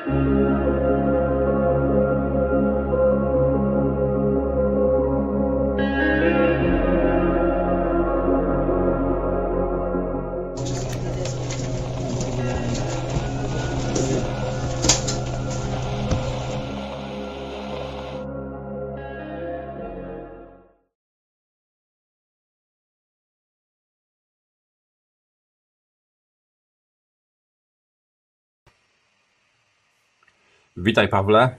Witaj, Pawle.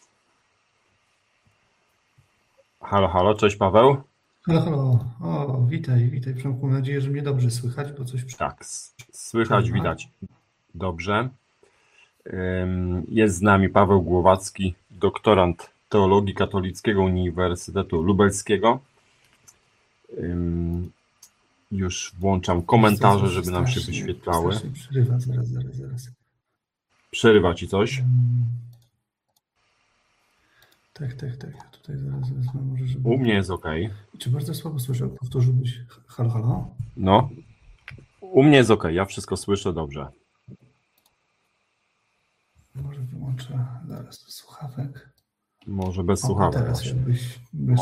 Halo, halo, cześć, Paweł. Halo, halo. O, witaj Przemku. Mam nadzieję, że mnie dobrze słychać, bo coś Tak, słychać, przerywa. widać. Dobrze. Jest z nami Paweł Głowacki, doktorant Teologii Katolickiego Uniwersytetu Lubelskiego. Już włączam komentarze, Coś żeby nam się wyświetlały. strasznie przerywa. Zaraz. Przerywa ci coś? Tak. Tutaj zaraz może, żeby... U mnie jest ok. Czy bardzo słabo słyszę? Powtórzyłbyś. Halo? No, u mnie jest ok, ja wszystko słyszę dobrze. Może wyłączę zaraz do słuchawek. Może bez słuchawek. Teraz jakbyś...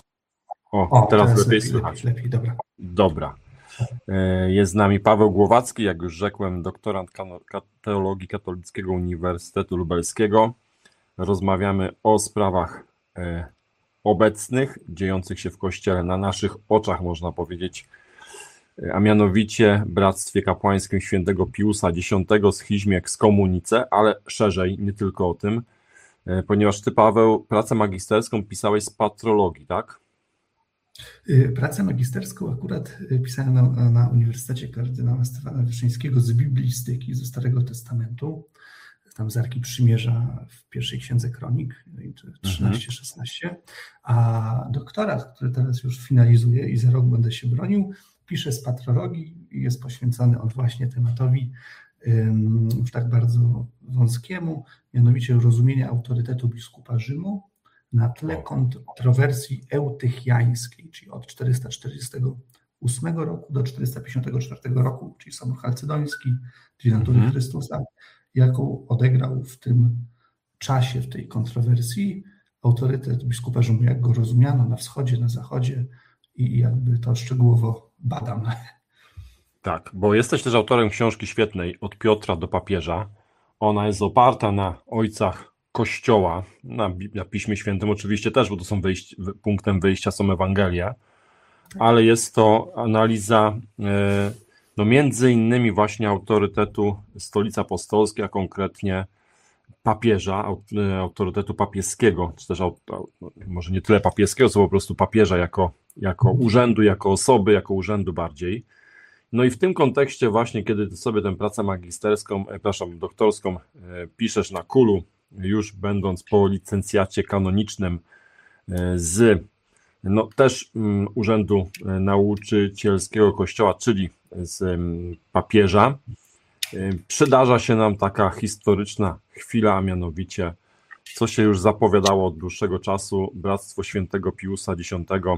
Teraz lepiej słychać. Lepiej, dobra. Dobra. Jest z nami Paweł Głowacki, jak już rzekłem, doktorant Teologii Katolickiego Uniwersytetu Lubelskiego. Rozmawiamy o sprawach obecnych, dziejących się w Kościele na naszych oczach, można powiedzieć, a mianowicie Bractwie Kapłańskim Świętego Piusa X, schizmie ekskomunice, ale szerzej, nie tylko o tym, ponieważ ty, Paweł, pracę magisterską pisałeś z patrologii, tak? Pracę magisterską akurat pisałem na Uniwersytecie Kardynała Stefana Wyszyńskiego z biblistyki, ze Starego Testamentu, tam z Arki Przymierza w pierwszej księdze Kronik, 13-16, a doktorat, który teraz już finalizuję i za rok będę się bronił, piszę z patrologii i jest poświęcony on właśnie tematowi tak bardzo wąskiemu, mianowicie rozumienia autorytetu biskupa Rzymu na tle kontrowersji eutychiańskiej, czyli od 448 roku do 454 roku, czyli Sobór Chalcedoński, czyli natury Chrystusa, jaką odegrał w tym czasie, w tej kontrowersji autorytet biskupa Rzymu, jak go rozumiano na wschodzie, na zachodzie i jakby to szczegółowo badam. Tak, bo jesteś też autorem książki świetnej Od Piotra do papieża. Ona jest oparta na ojcach Kościoła, na Piśmie Świętym oczywiście też, bo to są punktem wyjścia są Ewangelia, ale jest to analiza między innymi właśnie autorytetu Stolicy Apostolskiej, a konkretnie papieża, autorytetu papieskiego, czy też może nie tyle papieskiego, co po prostu papieża jako urzędu, jako osoby, jako urzędu bardziej. No i w tym kontekście właśnie, kiedy ty sobie tę pracę doktorską piszesz na KUL-u, już będąc po licencjacie kanonicznym z też Urzędu Nauczycielskiego Kościoła, czyli z papieża, przydarza się nam taka historyczna chwila, a mianowicie, co się już zapowiadało od dłuższego czasu, Bractwo Świętego Piusa X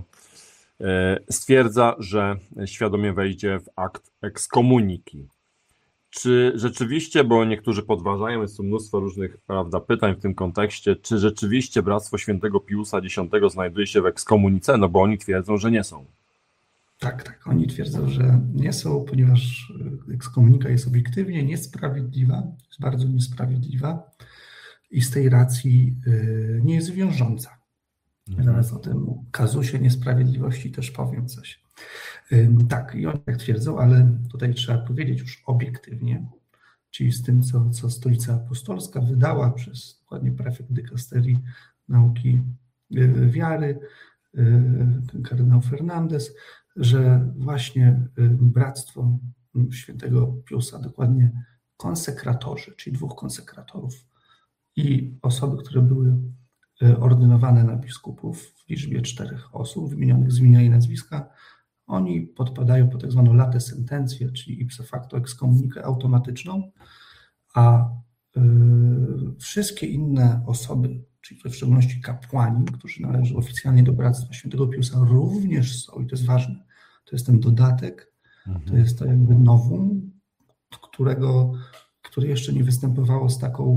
stwierdza, że świadomie wejdzie w akt ekskomuniki. Czy rzeczywiście, bo niektórzy podważają, jest tu mnóstwo różnych pytań w tym kontekście, czy rzeczywiście Bractwo Świętego Piusa X znajduje się w ekskomunice, no bo oni twierdzą, że nie są. Tak, oni twierdzą, że nie są, ponieważ ekskomunika jest obiektywnie niesprawiedliwa, jest bardzo niesprawiedliwa i z tej racji nie jest wiążąca. Zaraz o tym kazusie niesprawiedliwości też powiem coś. Tak, i oni tak twierdzą, ale tutaj trzeba powiedzieć już obiektywnie, czyli z tym, co Stolica Apostolska wydała przez dokładnie prefekt dykasterii nauki wiary, kardynał Fernandez, że właśnie Bractwo Świętego Piusa, dokładnie konsekratorzy, czyli 2 konsekratorów i osoby, które były ordynowane na biskupów w liczbie 4 osób, wymienionych z imienia i nazwiska, oni podpadają pod tak zwaną late sentencję, czyli ipso facto ekskomunikę automatyczną, a wszystkie inne osoby, czyli w szczególności kapłani, którzy należą oficjalnie do Bractwa Świętego Piusa, również są, i to jest ważne, to jest ten dodatek, to jest to jakby nowum, które jeszcze nie występowało z taką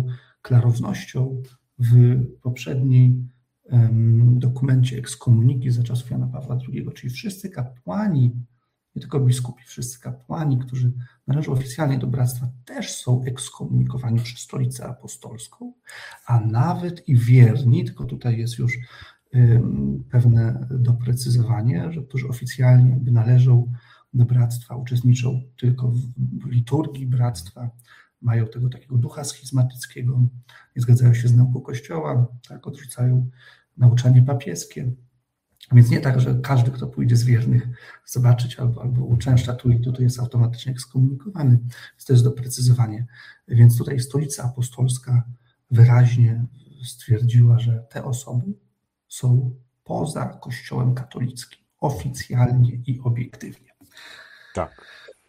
klarownością w poprzednim dokumencie ekskomuniki za czasów Jana Pawła II, czyli wszyscy kapłani, nie tylko biskupi, wszyscy kapłani, którzy należą oficjalnie do bractwa, też są ekskomunikowani przez Stolicę Apostolską, a nawet i wierni, tylko tutaj jest już pewne doprecyzowanie, że którzy oficjalnie jakby należą do bractwa, uczestniczą tylko w liturgii bractwa, mają tego takiego ducha schizmatyckiego, nie zgadzają się z nauką Kościoła, tak, odrzucają nauczanie papieskie. Więc nie tak, że każdy, kto pójdzie z wiernych zobaczyć albo uczęszcza tu i tu jest automatycznie ekskomunikowany. Więc to jest doprecyzowanie. Więc tutaj Stolica Apostolska wyraźnie stwierdziła, że te osoby są poza Kościołem katolickim, oficjalnie i obiektywnie. Tak.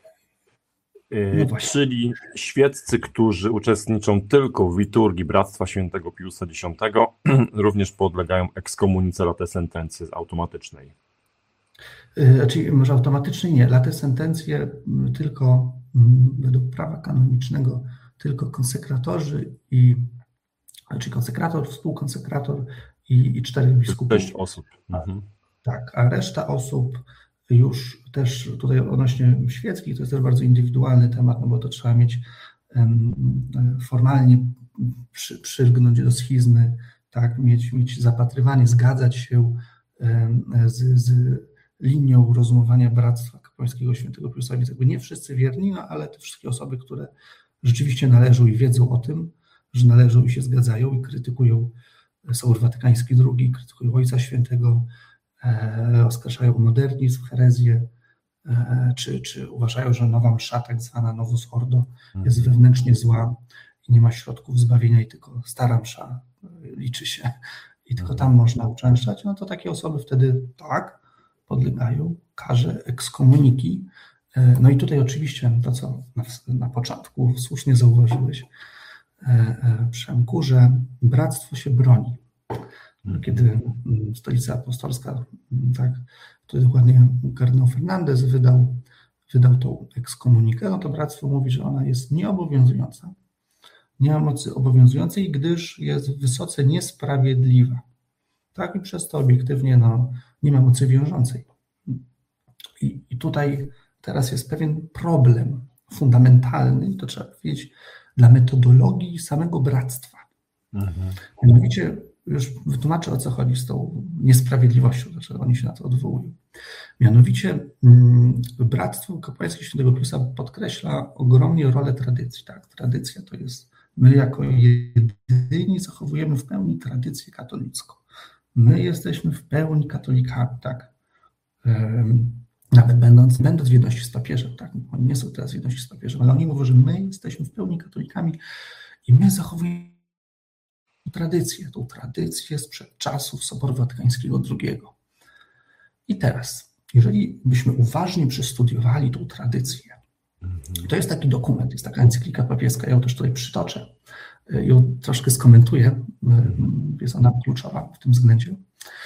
No Czyli świeccy, którzy uczestniczą tylko w liturgii Bractwa Świętego Piusa X, również podlegają ekskomunice late sentencji automatycznej. Czyli może automatycznie nie. Late sentencje tylko według prawa kanonicznego, tylko konsekratorzy czyli konsekrator, współkonsekrator i 4 biskupów. 6 osób. Mhm. Tak, a reszta osób już też tutaj odnośnie świeckich, to jest też bardzo indywidualny temat, no bo to trzeba mieć formalnie przylgnąć do schizmy, tak, mieć zapatrywanie, zgadzać się z linią rozumowania Bractwa Kapłańskiego Świętego Piusa. Więc jakby nie wszyscy wierni, no ale te wszystkie osoby, które rzeczywiście należą i wiedzą o tym, że należą i się zgadzają i krytykują Sobór Watykański II, krytykują Ojca Świętego, oskarżają o modernizm, herezję, czy uważają, że nowa msza, tak zwana Novus Ordo, jest wewnętrznie zła i nie ma środków zbawienia i tylko stara msza liczy się i tylko tam można uczęszczać, no to takie osoby wtedy tak podlegają karze ekskomuniki. No i tutaj oczywiście to, co na początku słusznie zauważyłeś, Przemku, że bractwo się broni. Kiedy Stolica Apostolska, tak, to dokładnie kardynał Fernandez wydał tą ekskomunikę, no to bractwo mówi, że ona jest nieobowiązująca, nie ma mocy obowiązującej, gdyż jest wysoce niesprawiedliwa. Tak, i przez to obiektywnie nie ma mocy wiążącej. I tutaj teraz jest pewien problem fundamentalny, to trzeba powiedzieć, dla metodologii samego bractwa. Mianowicie, już wytłumaczę, o co chodzi z tą niesprawiedliwością, dlaczego oni się na to odwołują. Mianowicie Bractwo Kapłańskie Świętego Piusa podkreśla ogromnie rolę tradycji. Tak? Tradycja to jest, my jako jedyni zachowujemy w pełni tradycję katolicką. My jesteśmy w pełni katolikami, tak? Nawet będąc w jedności z papieżem, tak? Oni nie są teraz w jedności z papieżem, ale oni mówią, że my jesteśmy w pełni katolikami i my zachowujemy tą tradycję sprzed czasów Soboru Watykańskiego II. I teraz, jeżeli byśmy uważnie przestudiowali tą tradycję, to jest taki dokument, jest taka encyklika papieska, ja ją też tutaj przytoczę, ją troszkę skomentuję, jest ona kluczowa w tym względzie.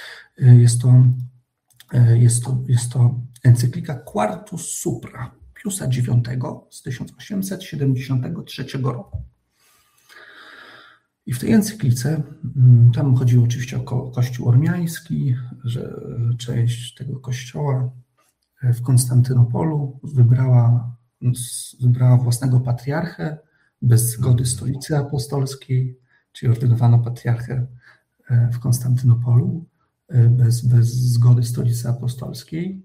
Jest to encyklika Quartus Supra Piusa IX z 1873 roku. I w tej encyklice, tam chodziło oczywiście o Kościół ormiański, że część tego kościoła w Konstantynopolu wybrała własnego patriarchę bez zgody Stolicy Apostolskiej, czyli ordynowano patriarchę w Konstantynopolu bez zgody Stolicy Apostolskiej,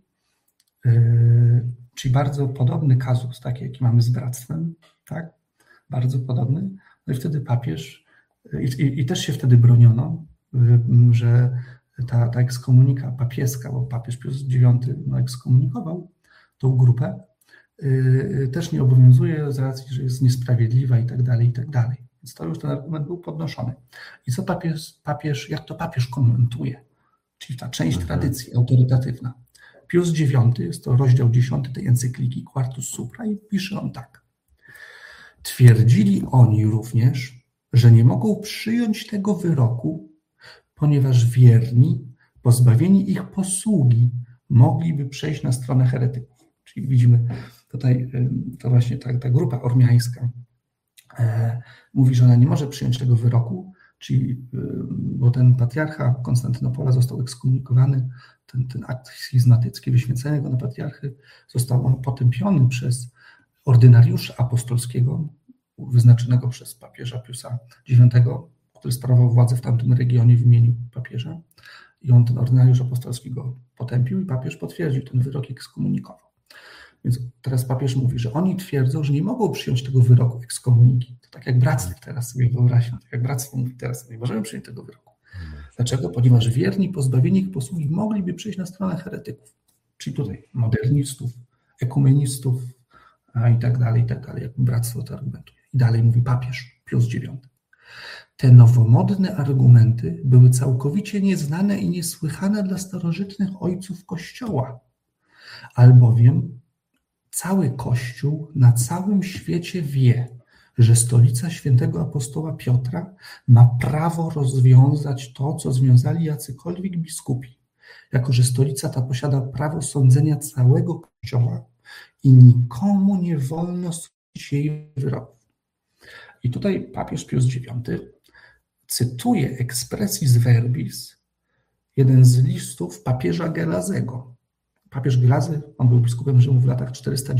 czyli bardzo podobny kazus, taki jaki mamy z bractwem, tak? Bardzo podobny. No i wtedy papież, i też się wtedy broniono, że ta ekskomunika papieska, bo papież Pius IX ekskomunikował tą grupę, też nie obowiązuje z racji, że jest niesprawiedliwa i tak dalej, i tak dalej. Więc to już ten argument był podnoszony. I co papież, jak to papież komentuje? Czyli ta część tradycji autorytatywna. Pius IX, jest to rozdział 10 tej encykliki Quartus Supra i pisze on tak. Twierdzili oni również, że nie mogą przyjąć tego wyroku, ponieważ wierni, pozbawieni ich posługi, mogliby przejść na stronę heretyków. Czyli widzimy tutaj, to właśnie ta grupa ormiańska mówi, że ona nie może przyjąć tego wyroku, czyli, bo ten patriarcha Konstantynopola został ekskomunikowany, ten akt schizmatycki, wyświęcenie go na patriarchy został potępiony przez ordynariusza apostolskiego, wyznaczonego przez papieża Piusa IX, który sprawował władzę w tamtym regionie w imieniu papieża. I on, ten ordynariusz apostolski, go potępił i papież potwierdził ten wyrok i ekskomunikował. Więc teraz papież mówi, że oni twierdzą, że nie mogą przyjąć tego wyroku ekskomuniki. To tak jak bractwo teraz sobie wyobraźmy, tak jak bractwo mówi teraz, nie możemy przyjąć tego wyroku. Dlaczego? Ponieważ wierni, pozbawieni ich posługi, mogliby przejść na stronę heretyków. Czyli tutaj modernistów, ekumenistów i tak dalej, jak bractwo to argumentuje. I dalej mówi papież Pius IX. Te nowomodne argumenty były całkowicie nieznane i niesłychane dla starożytnych ojców Kościoła, albowiem cały Kościół na całym świecie wie, że stolica świętego apostoła Piotra ma prawo rozwiązać to, co związali jacykolwiek biskupi, jako że stolica ta posiada prawo sądzenia całego Kościoła i nikomu nie wolno sądzić jej wyroków. I tutaj papież Pius IX cytuje expressis verbis jeden z listów papieża Gelazego. Papież Gelazy, on był biskupem Rzymu w latach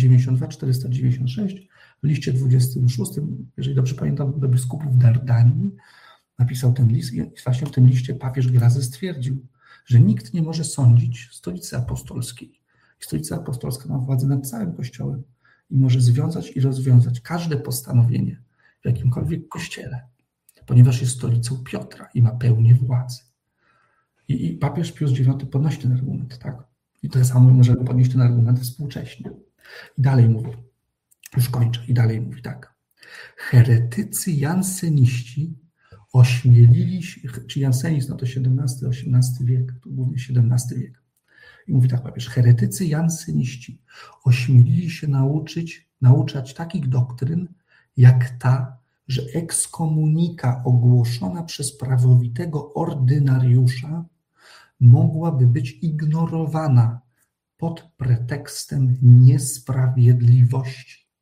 492-496, w liście 26, jeżeli dobrze pamiętam, do biskupów Dardanii napisał ten list i właśnie w tym liście papież Gelazy stwierdził, że nikt nie może sądzić stolicy apostolskiej. Stolica apostolska ma władzę nad całym Kościołem i może związać i rozwiązać każde postanowienie w jakimkolwiek kościele, ponieważ jest stolicą Piotra i ma pełnię władzy. I papież Pius IX podnosi ten argument, tak? I to samo możemy podnieść ten argument współcześnie. I dalej mówi, już kończę, i dalej mówi tak. Heretycy janseniści ośmielili się, czy jansenizm, no to XVII-XVIII wiek, to głównie XVII wiek. I mówi tak papież, heretycy janseniści ośmielili się nauczać takich doktryn, jak ta, że ekskomunika ogłoszona przez prawowitego ordynariusza mogłaby być ignorowana pod pretekstem niesprawiedliwości.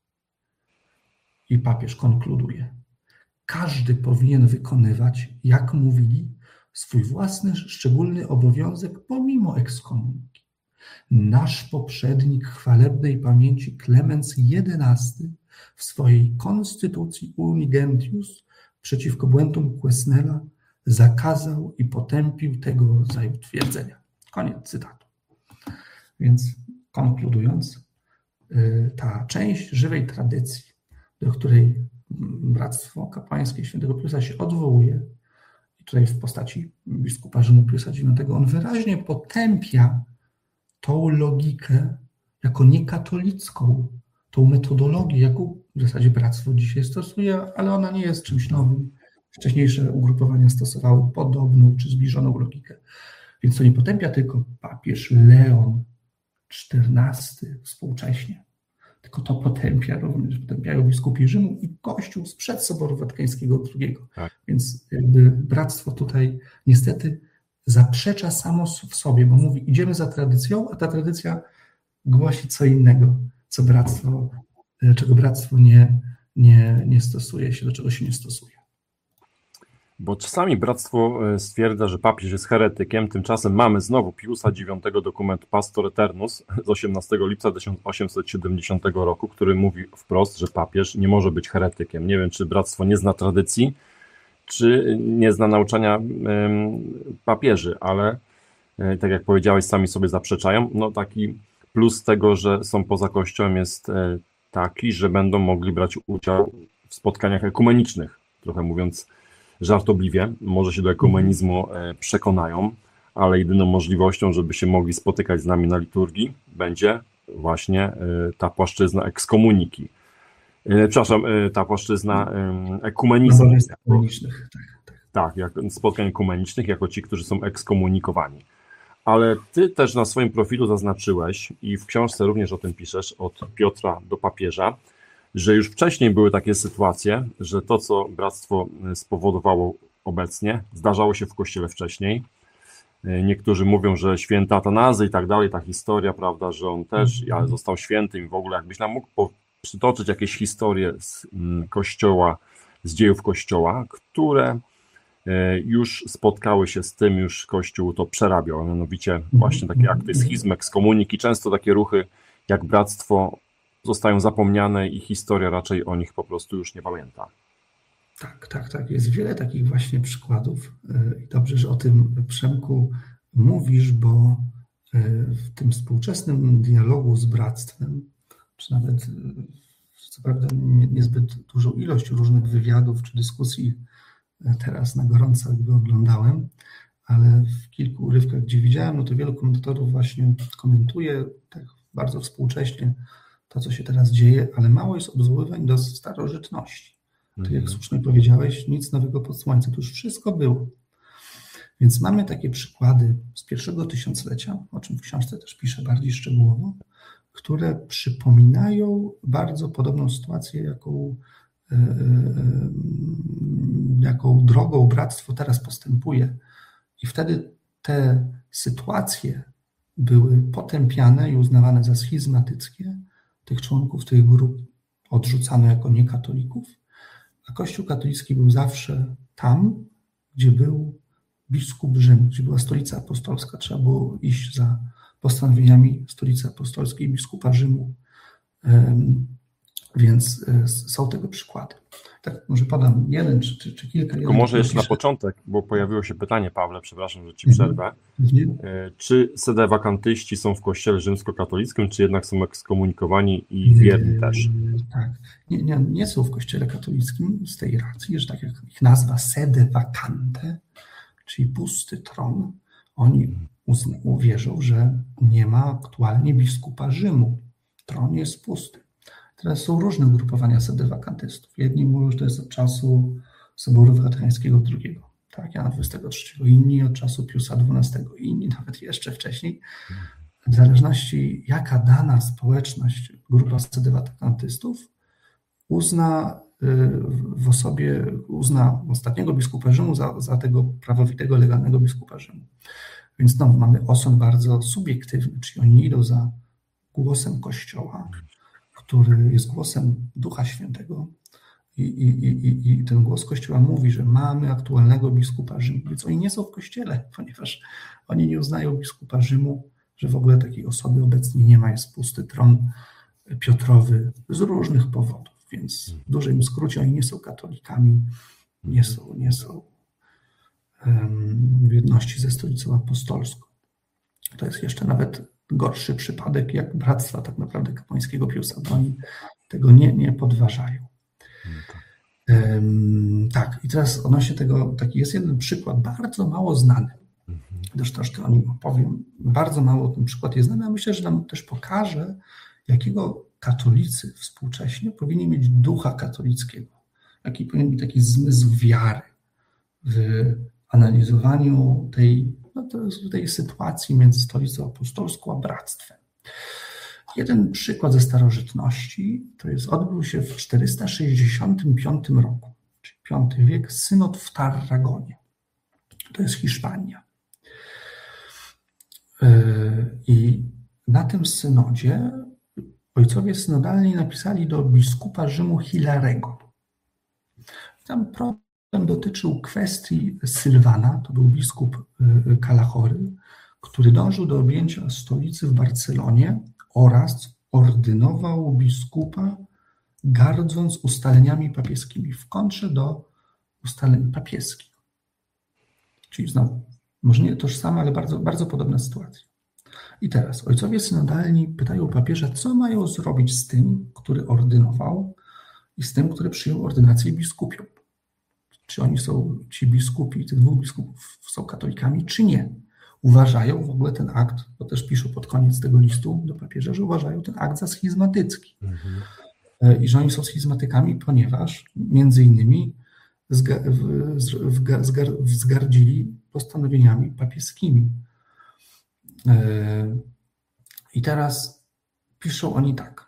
I papież konkluduje. Każdy powinien wykonywać, jak mówili, swój własny szczególny obowiązek pomimo ekskomuniki. Nasz poprzednik chwalebnej pamięci Klemens XI w swojej konstytucji Unigentius przeciwko błędom Quesnela zakazał i potępił tego rodzaju twierdzenia. Koniec cytatu. Więc konkludując, ta część żywej tradycji, do której Bractwo Kapłańskie Świętego Piusa się odwołuje, i tutaj w postaci biskupa Rzymu Piusa IX, on wyraźnie potępia tą logikę jako niekatolicką, tą metodologię, jaką w zasadzie bractwo dzisiaj stosuje, ale ona nie jest czymś nowym. Wcześniejsze ugrupowania stosowały podobną czy zbliżoną logikę. Więc to nie potępia tylko papież Leon XIV współcześnie, tylko to potępiają biskupi Rzymu i Kościół sprzed Soboru Watykańskiego II. Tak. Więc jakby bractwo tutaj niestety zaprzecza samo w sobie, bo mówi, idziemy za tradycją, a ta tradycja głosi co innego, czego bractwo nie stosuje się, do czego się nie stosuje. Bo czasami bractwo stwierdza, że papież jest heretykiem, tymczasem mamy znowu Piusa IX dokument Pastor Eternus z 18 lipca 1870 roku, który mówi wprost, że papież nie może być heretykiem. Nie wiem, czy bractwo nie zna tradycji, czy nie zna nauczania papieży, ale tak jak powiedziałeś, sami sobie zaprzeczają. No taki plus tego, że są poza Kościołem jest taki, że będą mogli brać udział w spotkaniach ekumenicznych, trochę mówiąc żartobliwie, może się do ekumenizmu przekonają, ale jedyną możliwością, żeby się mogli spotykać z nami na liturgii, będzie właśnie ta płaszczyzna ekskomuniki. Przepraszam, ta płaszczyzna ekumenizmu. Tak, jak spotkań ekumenicznych, jako ci, którzy są ekskomunikowani. Ale ty też na swoim profilu zaznaczyłeś i w książce również o tym piszesz, od Piotra do papieża, że już wcześniej były takie sytuacje, że to, co bractwo spowodowało obecnie, zdarzało się w Kościele wcześniej. Niektórzy mówią, że święty Atanazy i tak dalej, ta historia, prawda, że on też został świętym i w ogóle jakbyś nam mógł przytoczyć jakieś historie z Kościoła, z dziejów Kościoła, które już spotkały się z tym, już Kościół to przerabiał, a mianowicie właśnie takie akty schizm, ekskomuniki, często takie ruchy jak bractwo zostają zapomniane i historia raczej o nich po prostu już nie pamięta. Tak. Jest wiele takich właśnie przykładów i dobrze, że o tym, Przemku, mówisz, bo w tym współczesnym dialogu z bractwem, czy nawet co prawda niezbyt dużą ilość różnych wywiadów czy dyskusji teraz na gorąco jakby oglądałem, ale w kilku urywkach, gdzie widziałem, no to wielu komentatorów właśnie komentuje tak bardzo współcześnie to, co się teraz dzieje, ale mało jest odwoływań do starożytności. Tak jak słusznie powiedziałeś, nic nowego pod słońcem, to już wszystko było. Więc mamy takie przykłady z pierwszego tysiąclecia, o czym w książce też piszę bardziej szczegółowo, które przypominają bardzo podobną sytuację, jaką drogą bractwo teraz postępuje. I wtedy te sytuacje były potępiane i uznawane za schizmatyckie. Tych członków tych grup odrzucano jako niekatolików, a Kościół katolicki był zawsze tam, gdzie był biskup Rzymu, gdzie była stolica apostolska. Trzeba było iść za postanowieniami stolicy apostolskiej biskupa Rzymu. Więc są tego przykłady. Tak, może podam jeden czy kilka. Tylko może jeszcze na początek, bo pojawiło się pytanie, Pawle, przepraszam, że ci przerwę. Czy sedewakantyści są w kościele rzymskokatolickim, czy jednak są ekskomunikowani i wierni też? Tak, nie są w kościele katolickim z tej racji, że tak jak ich nazwa sedewakante, czyli pusty tron, oni uwierzą, że nie ma aktualnie biskupa Rzymu. Tron jest pusty. Teraz są różne ugrupowania sedewakantystów. Jedni mówią, że to jest od czasu Soboru Watykańskiego II, tak, Jana XXIII, inni od czasu Piusa XII, inni nawet jeszcze wcześniej. W zależności jaka dana społeczność, grupa sedewakantystów uzna ostatniego biskupa Rzymu za tego prawowitego, legalnego biskupa Rzymu. Więc znowu mamy osąd bardzo subiektywny, czyli oni idą za głosem Kościoła, który jest głosem Ducha Świętego i ten głos Kościoła mówi, że mamy aktualnego biskupa Rzymu, więc oni nie są w Kościele, ponieważ oni nie uznają biskupa Rzymu, że w ogóle takiej osoby obecnie nie ma, jest pusty tron Piotrowy z różnych powodów, więc w dużym skrócie oni nie są katolikami, nie są w jedności ze stolicą apostolską. To jest jeszcze nawet gorszy przypadek jak bractwa tak naprawdę kapłańskiego Piusa, bo oni tego nie podważają. Tak, i teraz odnośnie tego, taki jest jeden przykład, bardzo mało znany. Zresztą o nim opowiem. Bardzo mało ten przykład jest znany, a myślę, że nam też pokaże, jakiego katolicy współcześnie powinni mieć ducha katolickiego. Jaki powinien być taki zmysł wiary w analizowaniu tej sytuacji między stolicą apostolską a bractwem. Jeden przykład ze starożytności odbył się w 465 roku, czyli V wiek, synod w Tarragonie. To jest Hiszpania. I na tym synodzie ojcowie synodalni napisali do biskupa Rzymu Hilarego. Tam problem dotyczył kwestii Sylwana, to był biskup Kalachory, który dążył do objęcia stolicy w Barcelonie oraz ordynował biskupa, gardząc ustaleniami papieskimi, w kontrze do ustaleń papieskich. Czyli znowu, może nie tożsama, ale bardzo, bardzo podobna sytuacja. I teraz ojcowie synodalni pytają papieża, co mają zrobić z tym, który ordynował i z tym, który przyjął ordynację biskupią. Czy oni są, ci biskupi, tych dwóch biskupów są katolikami, czy nie. Uważają w ogóle ten akt, bo też piszą pod koniec tego listu do papieża, że uważają ten akt za schizmatycki. I że oni są schizmatykami, ponieważ między innymi wzgardzili postanowieniami papieskimi. I teraz piszą oni tak.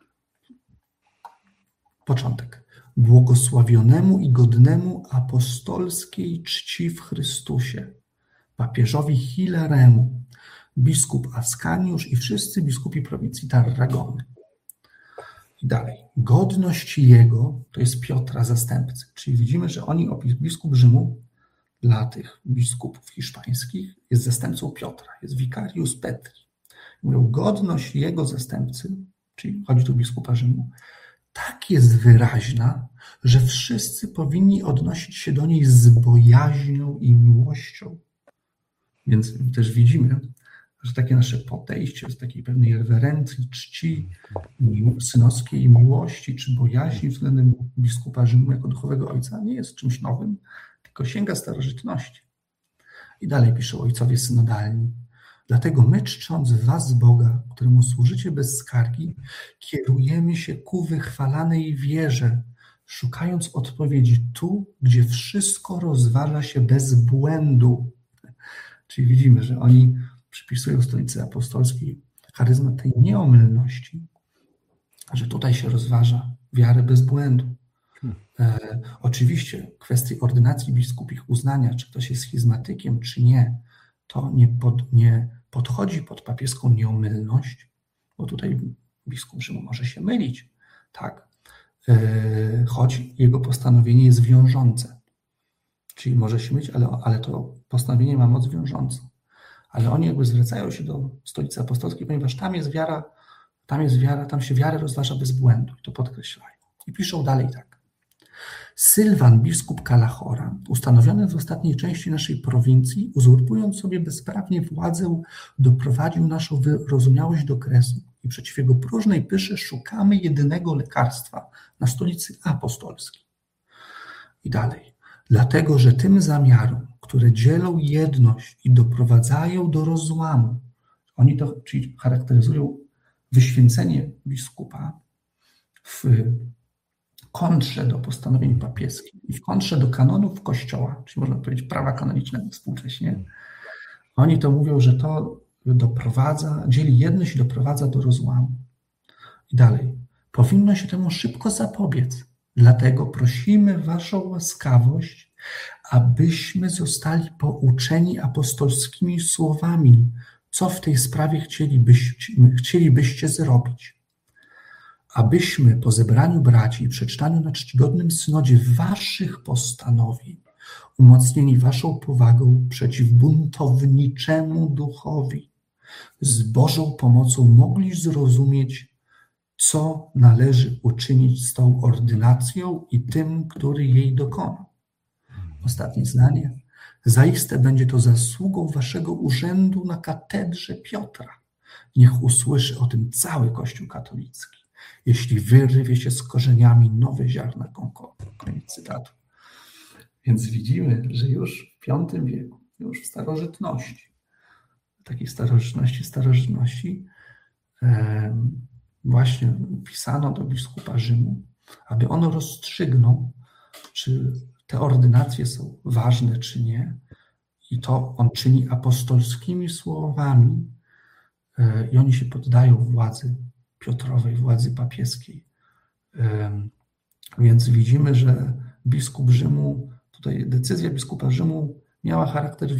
Początek. Błogosławionemu i godnemu apostolskiej czci w Chrystusie, papieżowi Hilaremu, biskup Ascaniusz i wszyscy biskupi prowincji Tarragony. I dalej. Godność jego to jest Piotra, zastępcy. Czyli widzimy, że biskup Rzymu dla tych biskupów hiszpańskich jest zastępcą Piotra, jest vicarius Petri. Mówią, godność jego zastępcy, czyli chodzi tu o biskupa Rzymu, tak jest wyraźna, że wszyscy powinni odnosić się do niej z bojaźnią i miłością. Więc też widzimy, że takie nasze podejście z takiej pewnej rewerencji, czci synowskiej miłości czy bojaźni względem biskupa Rzymu jako duchowego ojca nie jest czymś nowym, tylko sięga starożytności. I dalej piszą ojcowie synodalni. Dlatego my, czcząc was Boga, któremu służycie bez skargi, kierujemy się ku wychwalanej wierze, szukając odpowiedzi tu, gdzie wszystko rozważa się bez błędu. Czyli widzimy, że oni przypisują Stolicy Apostolskiej charyzmat tej nieomylności, że tutaj się rozważa wiarę bez błędu. Oczywiście kwestie ordynacji biskupich, uznania, czy ktoś jest schizmatykiem, czy nie, to nie podchodzi pod papieską nieomylność, bo tutaj biskup Rzymu może się mylić, tak, choć jego postanowienie jest wiążące. Czyli może się mylić, ale to postanowienie ma moc wiążącą. Ale oni jakby zwracają się do Stolicy Apostolskiej, ponieważ tam jest wiara, tam się wiarę rozważa bez błędu. I to podkreślają. I piszą dalej tak. Sylwan, biskup Kalachora, ustanowiony w ostatniej części naszej prowincji, uzurpując sobie bezprawnie władzę, doprowadził naszą wyrozumiałość do kresu i przeciw jego próżnej pysze szukamy jedynego lekarstwa na Stolicy Apostolskiej. I dalej. Dlatego, że tym zamiarom, które dzielą jedność i doprowadzają do rozłamu, oni to czyli charakteryzują wyświęcenie biskupa w kontrze do postanowień papieskich i w kontrze do kanonów Kościoła, czyli można powiedzieć prawa kanonicznego współcześnie. Oni to mówią, że to dzieli jedność i doprowadza do rozłamu. I dalej. Powinno się temu szybko zapobiec. Dlatego prosimy waszą łaskawość, abyśmy zostali pouczeni apostolskimi słowami, co w tej sprawie chcielibyście zrobić. Abyśmy po zebraniu braci i przeczytaniu na czcigodnym synodzie waszych postanowień, umocnieni waszą powagą przeciw buntowniczemu duchowi, z Bożą pomocą mogli zrozumieć, co należy uczynić z tą ordynacją i tym, który jej dokonał. Ostatnie zdanie. Zaiste będzie to zasługą waszego urzędu na katedrze Piotra. Niech usłyszy o tym cały Kościół katolicki, jeśli wyrwie się z korzeniami nowe ziarna konkordu. Koniec cytatu. Więc widzimy, że już w V wieku, już w starożytności, takiej starożytności, właśnie pisano do biskupa Rzymu, aby on rozstrzygnął, czy te ordynacje są ważne, czy nie. I to on czyni apostolskimi słowami i oni się poddają władzy Piotrowej, władzy papieskiej. Więc widzimy, że biskup Rzymu, tutaj decyzja biskupa Rzymu miała charakter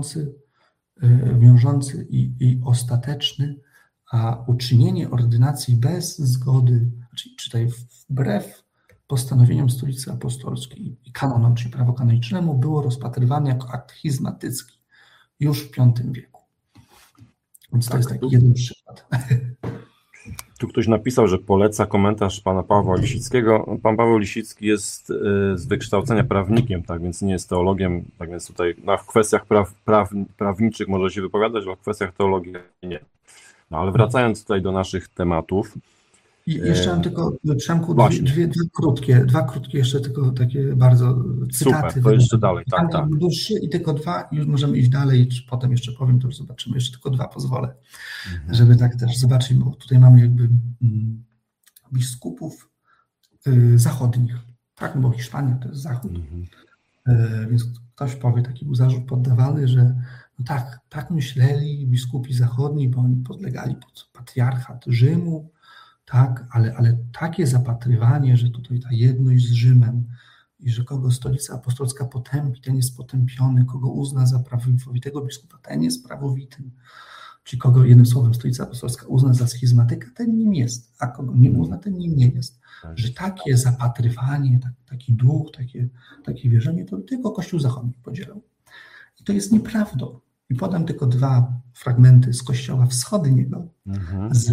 wiążący i ostateczny, a uczynienie ordynacji bez zgody, czy tutaj wbrew postanowieniom Stolicy Apostolskiej i kanonom, czyli prawu kanonicznemu, było rozpatrywane jako akt schizmatycki już w V wieku. Więc to jest taki jeden przykład. Tu ktoś napisał, że poleca komentarz pana Pawła Lisickiego. Pan Paweł Lisicki jest z wykształcenia prawnikiem, tak więc nie jest teologiem, tak więc tutaj w kwestiach prawniczych może się wypowiadać, a w kwestiach teologii nie. No ale wracając tutaj do naszych tematów. I jeszcze mam tylko, Przemku, dwa krótkie jeszcze tylko takie bardzo cytaty. Super, to jeszcze dalej, tak. Dłuższy i tylko dwa, już możemy iść dalej, czy potem jeszcze powiem, to już zobaczymy, jeszcze tylko dwa pozwolę, żeby tak też zobaczyć, bo tutaj mamy jakby biskupów zachodnich, tak, bo Hiszpania to jest zachód, więc ktoś powie, taki był zarzut poddawany, że no tak myśleli biskupi zachodni, bo oni podlegali pod patriarchat Rzymu, tak, ale takie zapatrywanie, że tutaj ta jedność z Rzymem i że kogo Stolica Apostolska potępi, ten jest potępiony, kogo uzna za prawowitego biskupa, ten jest prawowitym. Czyli kogo jednym słowem Stolica Apostolska uzna za schizmatyka, ten nim jest, a kogo nie uzna, ten nim nie jest. Że takie zapatrywanie, taki duch, takie wierzenie, to tylko Kościół Zachodni podzielał. I to jest nieprawdą. I podam tylko 2 fragmenty z Kościoła Wschodniego z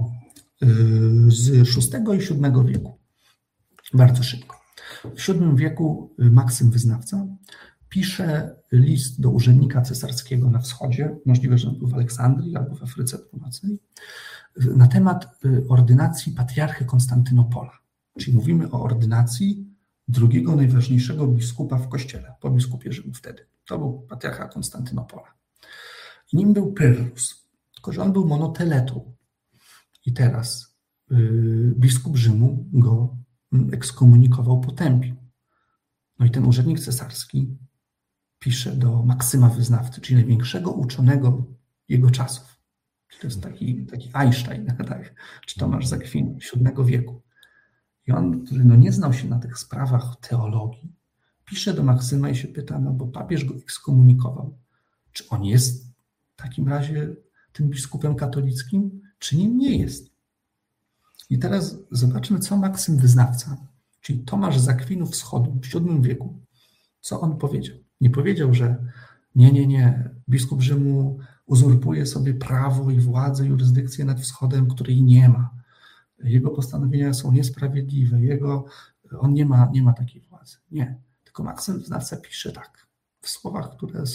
VI i VII wieku. Bardzo szybko. W VII wieku Maksym Wyznawca pisze list do urzędnika cesarskiego na wschodzie, możliwe, że on był w Aleksandrii albo w Afryce Północnej, na temat ordynacji patriarchy Konstantynopola. Czyli mówimy o ordynacji drugiego najważniejszego biskupa w Kościele, po biskupie Rzymu wtedy. To był patriarcha Konstantynopola. I nim był Pyrrhus, tylko że on był monoteletą. I teraz biskup Rzymu go ekskomunikował, potępił. No i ten urzędnik cesarski pisze do Maksyma Wyznawcy, czyli największego uczonego jego czasów. To jest taki Einstein, tak? Czy Tomasz z Akwinu, VII wieku. I on, który nie znał się na tych sprawach teologii, pisze do Maksyma i się pyta, bo papież go ekskomunikował. Czy on jest w takim razie tym biskupem katolickim, czy nim nie jest? I teraz zobaczmy, co Maksym Wyznawca, czyli Tomasz z Akwinu Wschodu w VII wieku, co on powiedział. Nie powiedział, że nie, biskup Rzymu uzurpuje sobie prawo i władzę, jurysdykcję nad Wschodem, której nie ma. Jego postanowienia są niesprawiedliwe, on nie ma takiej władzy. Nie, tylko Maksym Wyznawca pisze tak, w słowach, które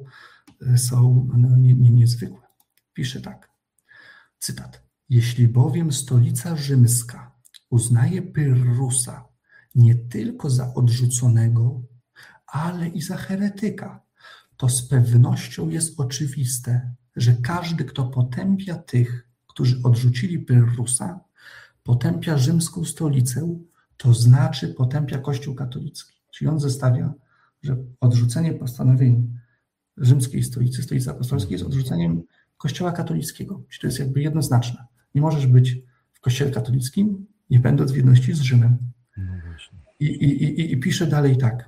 są niezwykłe. Pisze tak, cytat. Jeśli bowiem stolica rzymska uznaje Pyrrhusa nie tylko za odrzuconego, ale i za heretyka, to z pewnością jest oczywiste, że każdy, kto potępia tych, którzy odrzucili Pyrrhusa, potępia rzymską stolicę, to znaczy potępia Kościół katolicki. Czyli on zestawia, że odrzucenie postanowień rzymskiej stolicy, stolicy apostolskiej jest odrzuceniem Kościoła katolickiego. Czyli to jest jakby jednoznaczne. Nie możesz być w Kościele katolickim, nie będąc w jedności z Rzymem. I pisze dalej tak.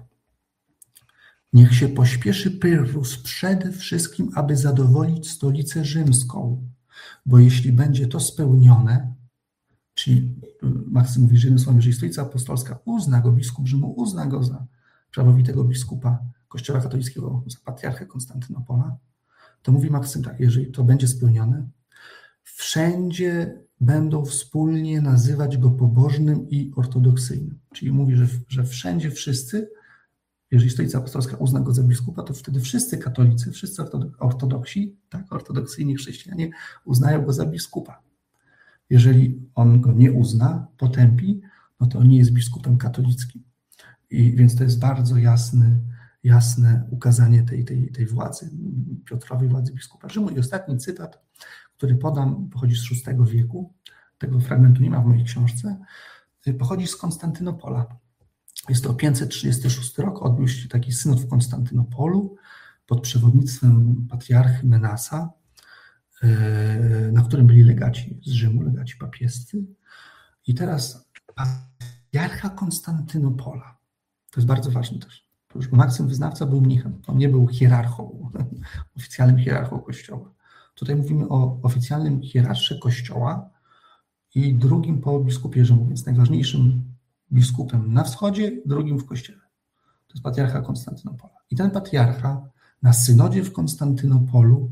Niech się pośpieszy Pyrrhus przede wszystkim, aby zadowolić stolicę rzymską, bo jeśli będzie to spełnione, czyli Maksym mówi, że jeżeli stolica apostolska uzna go, biskup Rzymu uzna go za prawowitego biskupa Kościoła katolickiego, za patriarchę Konstantynopola, to mówi Maksym tak, jeżeli to będzie spełnione, wszędzie będą wspólnie nazywać go pobożnym i ortodoksyjnym. Czyli mówi, że wszędzie wszyscy, jeżeli stolica apostolska uzna go za biskupa, to wtedy wszyscy katolicy, wszyscy ortodoksi, tak, ortodoksyjni chrześcijanie uznają go za biskupa. Jeżeli on go nie uzna, potępi, no to on nie jest biskupem katolickim. I więc to jest bardzo jasne ukazanie tej władzy, Piotrowej władzy biskupa Rzymu. I ostatni cytat, który podam, pochodzi z VI wieku, tego fragmentu nie ma w mojej książce, pochodzi z Konstantynopola. Jest to 536 rok, odbył się taki synod w Konstantynopolu pod przewodnictwem patriarchy Menasa, na którym byli legaci z Rzymu, legaci papiescy. I teraz patriarcha Konstantynopola, to jest bardzo ważne też, bo Maksym Wyznawca był mnichem, on nie był hierarchą, oficjalnym hierarchą Kościoła. Tutaj mówimy o oficjalnym hierarsze Kościoła i drugim po biskupie Rzymu, więc najważniejszym biskupem na wschodzie, drugim w Kościele. To jest patriarcha Konstantynopola. I ten patriarcha na synodzie w Konstantynopolu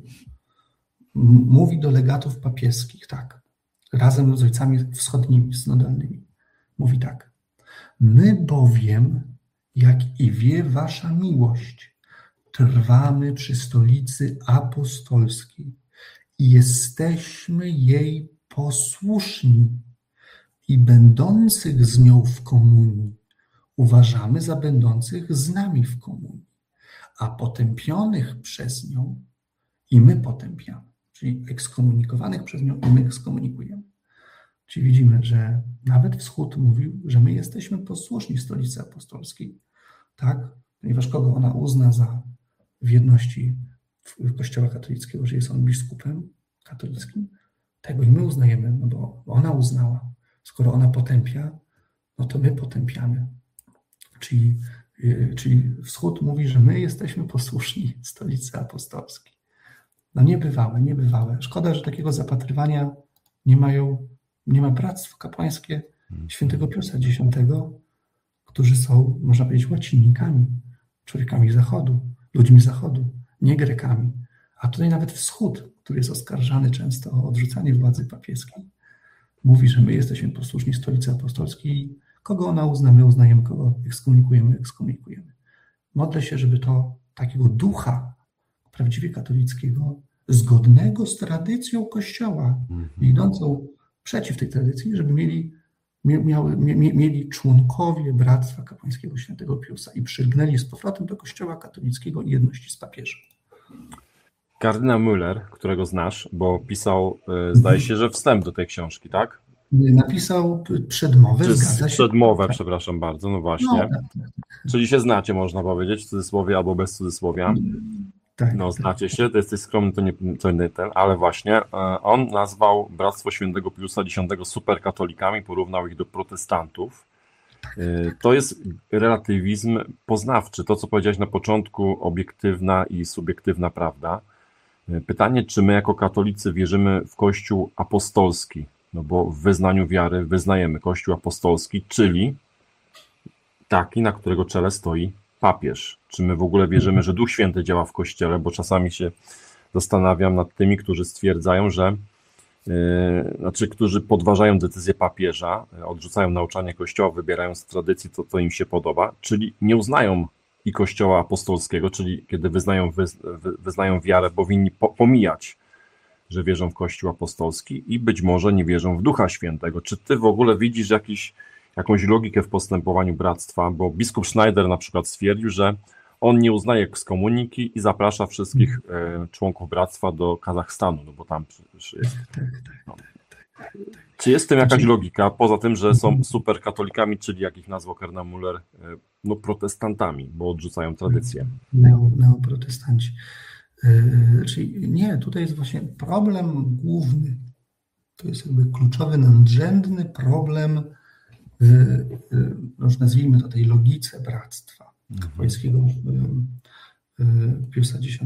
mówi do legatów papieskich tak, razem z ojcami wschodnimi, synodalnymi. Mówi tak. My bowiem, jak i wie wasza miłość, trwamy przy stolicy apostolskiej i jesteśmy jej posłuszni i będących z nią w komunii uważamy za będących z nami w komunii, a potępionych przez nią i my potępiamy, czyli ekskomunikowanych przez nią i my ekskomunikujemy. Czyli widzimy, że nawet Wschód mówił, że my jesteśmy posłuszni stolicy apostolskiej, tak? Ponieważ kogo ona uzna za w jedności Kościoła katolickiego, że jest on biskupem katolickim, tego i my uznajemy, no bo ona uznała. Skoro ona potępia, no to my potępiamy. Czyli Wschód mówi, że my jesteśmy posłuszni stolicy apostolskiej. No niebywałe. Szkoda, że takiego zapatrywania nie ma bractwo kapłańskie świętego Piusa X, którzy są, można powiedzieć, łacinnikami, człowiekami Zachodu, ludźmi Zachodu, nie Grekami. A tutaj nawet Wschód, który jest oskarżany często o odrzucanie władzy papieskiej, mówi, że my jesteśmy posłuszni Stolicy Apostolskiej. Kogo ona uzna, my uznajemy, kogo ekskomunikujemy. Modlę się, żeby to takiego ducha prawdziwie katolickiego, zgodnego z tradycją Kościoła, idącą przeciw tej tradycji, żeby mieli członkowie Bractwa Kapłańskiego Świętego Piusa i przylgnęli z powrotem do Kościoła katolickiego i jedności z papieżem. Kardynał Müller, którego znasz, bo pisał, zdaje się, że wstęp do tej książki, tak? Napisał przedmowę, zgadza się. Przedmowę, przepraszam bardzo, no właśnie. No, tak. Czyli się znacie, można powiedzieć, w cudzysłowie albo bez cudzysłowia. Tak, No, znacie się, to jesteś skromny, to nie ten, ale właśnie on nazwał Bractwo Świętego Piusa X superkatolikami, porównał ich do protestantów. To jest relatywizm poznawczy, to co powiedziałeś na początku, obiektywna i subiektywna prawda. Pytanie, czy my jako katolicy wierzymy w Kościół apostolski, no bo w wyznaniu wiary wyznajemy Kościół apostolski, czyli taki, na którego czele stoi papież. Czy my w ogóle wierzymy, że Duch Święty działa w Kościele, bo czasami się zastanawiam nad tymi, którzy stwierdzają, że którzy podważają decyzję papieża, odrzucają nauczanie Kościoła, wybierają z tradycji to, co im się podoba, czyli nie uznają i Kościoła apostolskiego, czyli kiedy wyznają wiarę, powinni pomijać, że wierzą w Kościół apostolski i być może nie wierzą w Ducha Świętego. Czy ty w ogóle widzisz jakąś logikę w postępowaniu bractwa? Bo biskup Schneider na przykład stwierdził, że on nie uznaje ekskomuniki i zaprasza wszystkich członków bractwa do Kazachstanu, no bo tam przecież jest. No. Czy jest w tym jakaś logika, poza tym, że są superkatolikami, czyli jak ich nazwał kardynał Müller, no protestantami, bo odrzucają tradycję? Neoprotestanci. Czyli nie, tutaj jest właśnie problem główny. To jest jakby kluczowy, nadrzędny problem, nazwijmy to tej logice bractwa kapłańskiego Piusa X.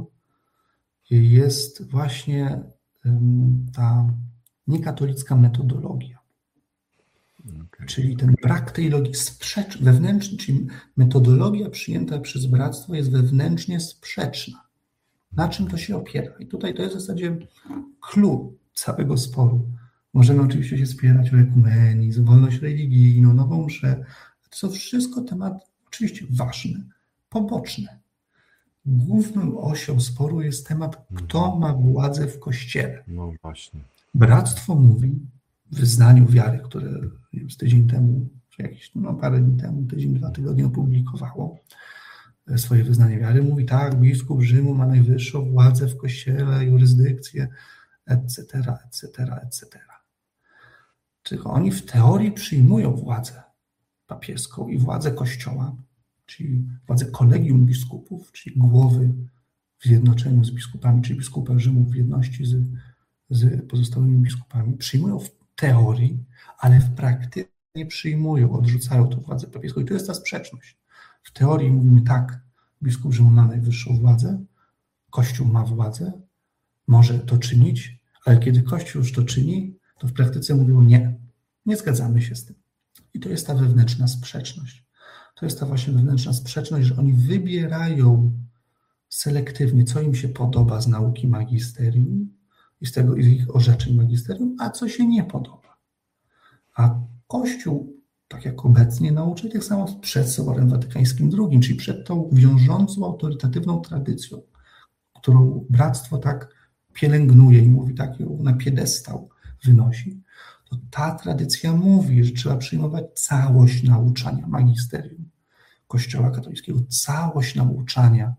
Jest właśnie ta niekatolicka metodologia. Okay. Czyli ten brak tej logiki wewnętrznej, czyli metodologia przyjęta przez bractwo jest wewnętrznie sprzeczna. Na czym to się opiera? I tutaj to jest w zasadzie clou całego sporu. Możemy oczywiście się spierać o ekumenizm, wolność religijną, nową mszę. To są wszystko tematy oczywiście ważne, poboczne. Główną osią sporu jest temat, kto ma władzę w Kościele. No właśnie. Bractwo mówi w wyznaniu wiary, które tydzień temu, czy jakieś parę dni temu, tydzień, 2 tygodnie opublikowało swoje wyznanie wiary. Mówi tak, biskup Rzymu ma najwyższą władzę w Kościele, jurysdykcję, etc., etc., etc. Tylko oni w teorii przyjmują władzę papieską i władzę Kościoła, czyli władzę kolegium biskupów, czyli głowy w zjednoczeniu z biskupami, czyli biskupa Rzymu w jedności z pozostałymi biskupami. Przyjmują w teorii, ale w praktyce nie przyjmują, odrzucają tę władzę papieską. I to jest ta sprzeczność. W teorii mówimy tak, biskup Rzymu ma najwyższą władzę, Kościół ma władzę, może to czynić, ale kiedy Kościół już to czyni, to w praktyce mówią nie zgadzamy się z tym. I to jest ta wewnętrzna sprzeczność. To jest ta właśnie wewnętrzna sprzeczność, że oni wybierają selektywnie, co im się podoba z nauki magisterium i z ich orzeczeń magisterium, a co się nie podoba. A Kościół, tak jak obecnie nauczy, tak samo przed Soborem Watykańskim II, czyli przed tą wiążącą, autorytatywną tradycją, którą bractwo tak pielęgnuje i mówi, tak ją na piedestał wynosi, to ta tradycja mówi, że trzeba przyjmować całość nauczania magisterium Kościoła katolickiego, całość nauczania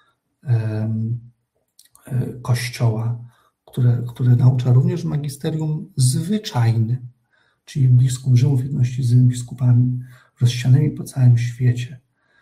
Kościoła, które naucza również magisterium zwyczajnym, czyli biskup Rzymu w jedności z biskupami rozsianymi po całym świecie.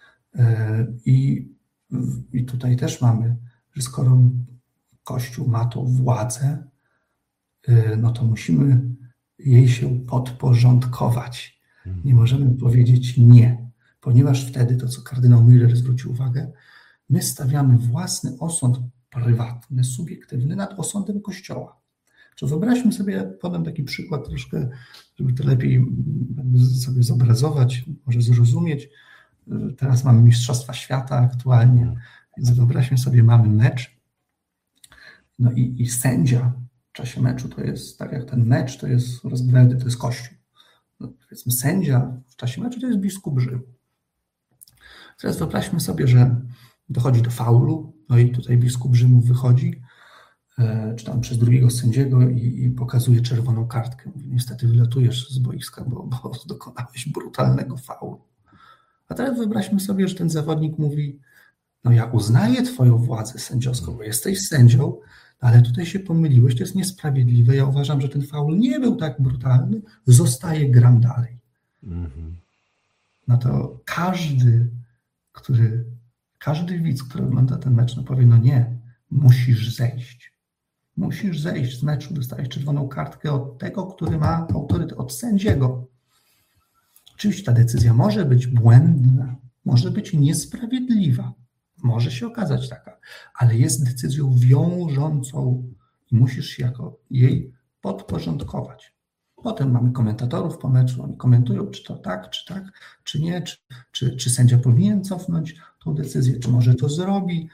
I tutaj też mamy, że skoro Kościół ma tą władzę, no to musimy jej się podporządkować. Nie możemy powiedzieć nie, ponieważ wtedy to, co kardynał Müller zwrócił uwagę, my stawiamy własny osąd prywatny, subiektywny nad osądem Kościoła. Czy wyobraźmy sobie, podam taki przykład troszkę, żeby to lepiej sobie zobrazować, może zrozumieć. Teraz mamy Mistrzostwa Świata aktualnie, więc wyobraźmy sobie, mamy mecz, no i sędzia w czasie meczu to jest, tak jak ten mecz to jest rozgrywany, to jest Kościół. No, powiedzmy, sędzia w czasie meczu to jest biskup Rzymu. Teraz wyobraźmy sobie, że dochodzi do faulu, no i tutaj biskup Rzymu wychodzi, czy tam przez drugiego sędziego i pokazuje czerwoną kartkę. Mówi, niestety wylatujesz z boiska, bo dokonałeś brutalnego faulu. A teraz wyobraźmy sobie, że ten zawodnik mówi, no ja uznaję twoją władzę sędziowską, bo jesteś sędzią, ale tutaj się pomyliłeś, to jest niesprawiedliwe, ja uważam, że ten faul nie był tak brutalny, zostaje, gram dalej. No to każdy widz, który ogląda ten mecz, no powie, no nie, musisz zejść. Musisz zejść z meczu, dostajesz czerwoną kartkę od tego, który ma autorytet, od sędziego. Oczywiście ta decyzja może być błędna, może być niesprawiedliwa, może się okazać taka, ale jest decyzją wiążącą i musisz się jako jej podporządkować. Potem mamy komentatorów po meczu, oni komentują, czy to tak, czy nie, czy sędzia powinien cofnąć tą decyzję, czy może to zrobi,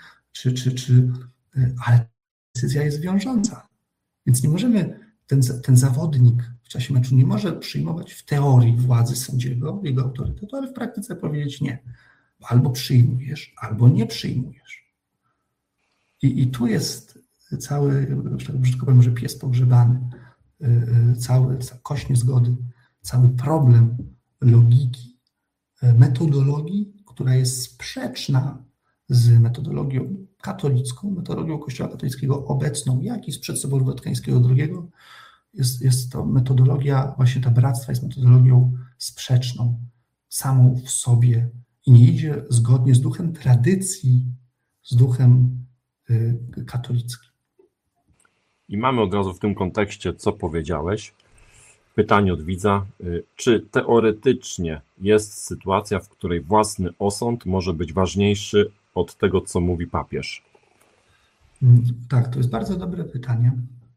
ale decyzja jest wiążąca. Więc nie możemy, ten zawodnik w czasie meczu nie może przyjmować w teorii władzy sędziego, jego autorytetu, ale w praktyce powiedzieć nie. Albo przyjmujesz, albo nie przyjmujesz. I tu jest cały, tak brzydko powiem, że pies pogrzebany, cały kość niezgody, cały problem logiki, metodologii, która jest sprzeczna z metodologią katolicką, metodologią Kościoła katolickiego obecną, jak i sprzed Soboru Watykańskiego II. Jest to metodologia, właśnie ta bractwa jest metodologią sprzeczną, samą w sobie i nie idzie zgodnie z duchem tradycji, z duchem katolickim. I mamy od razu w tym kontekście, co powiedziałeś, pytanie od widza, czy teoretycznie jest sytuacja, w której własny osąd może być ważniejszy od tego, co mówi papież? Tak, to jest bardzo dobre pytanie.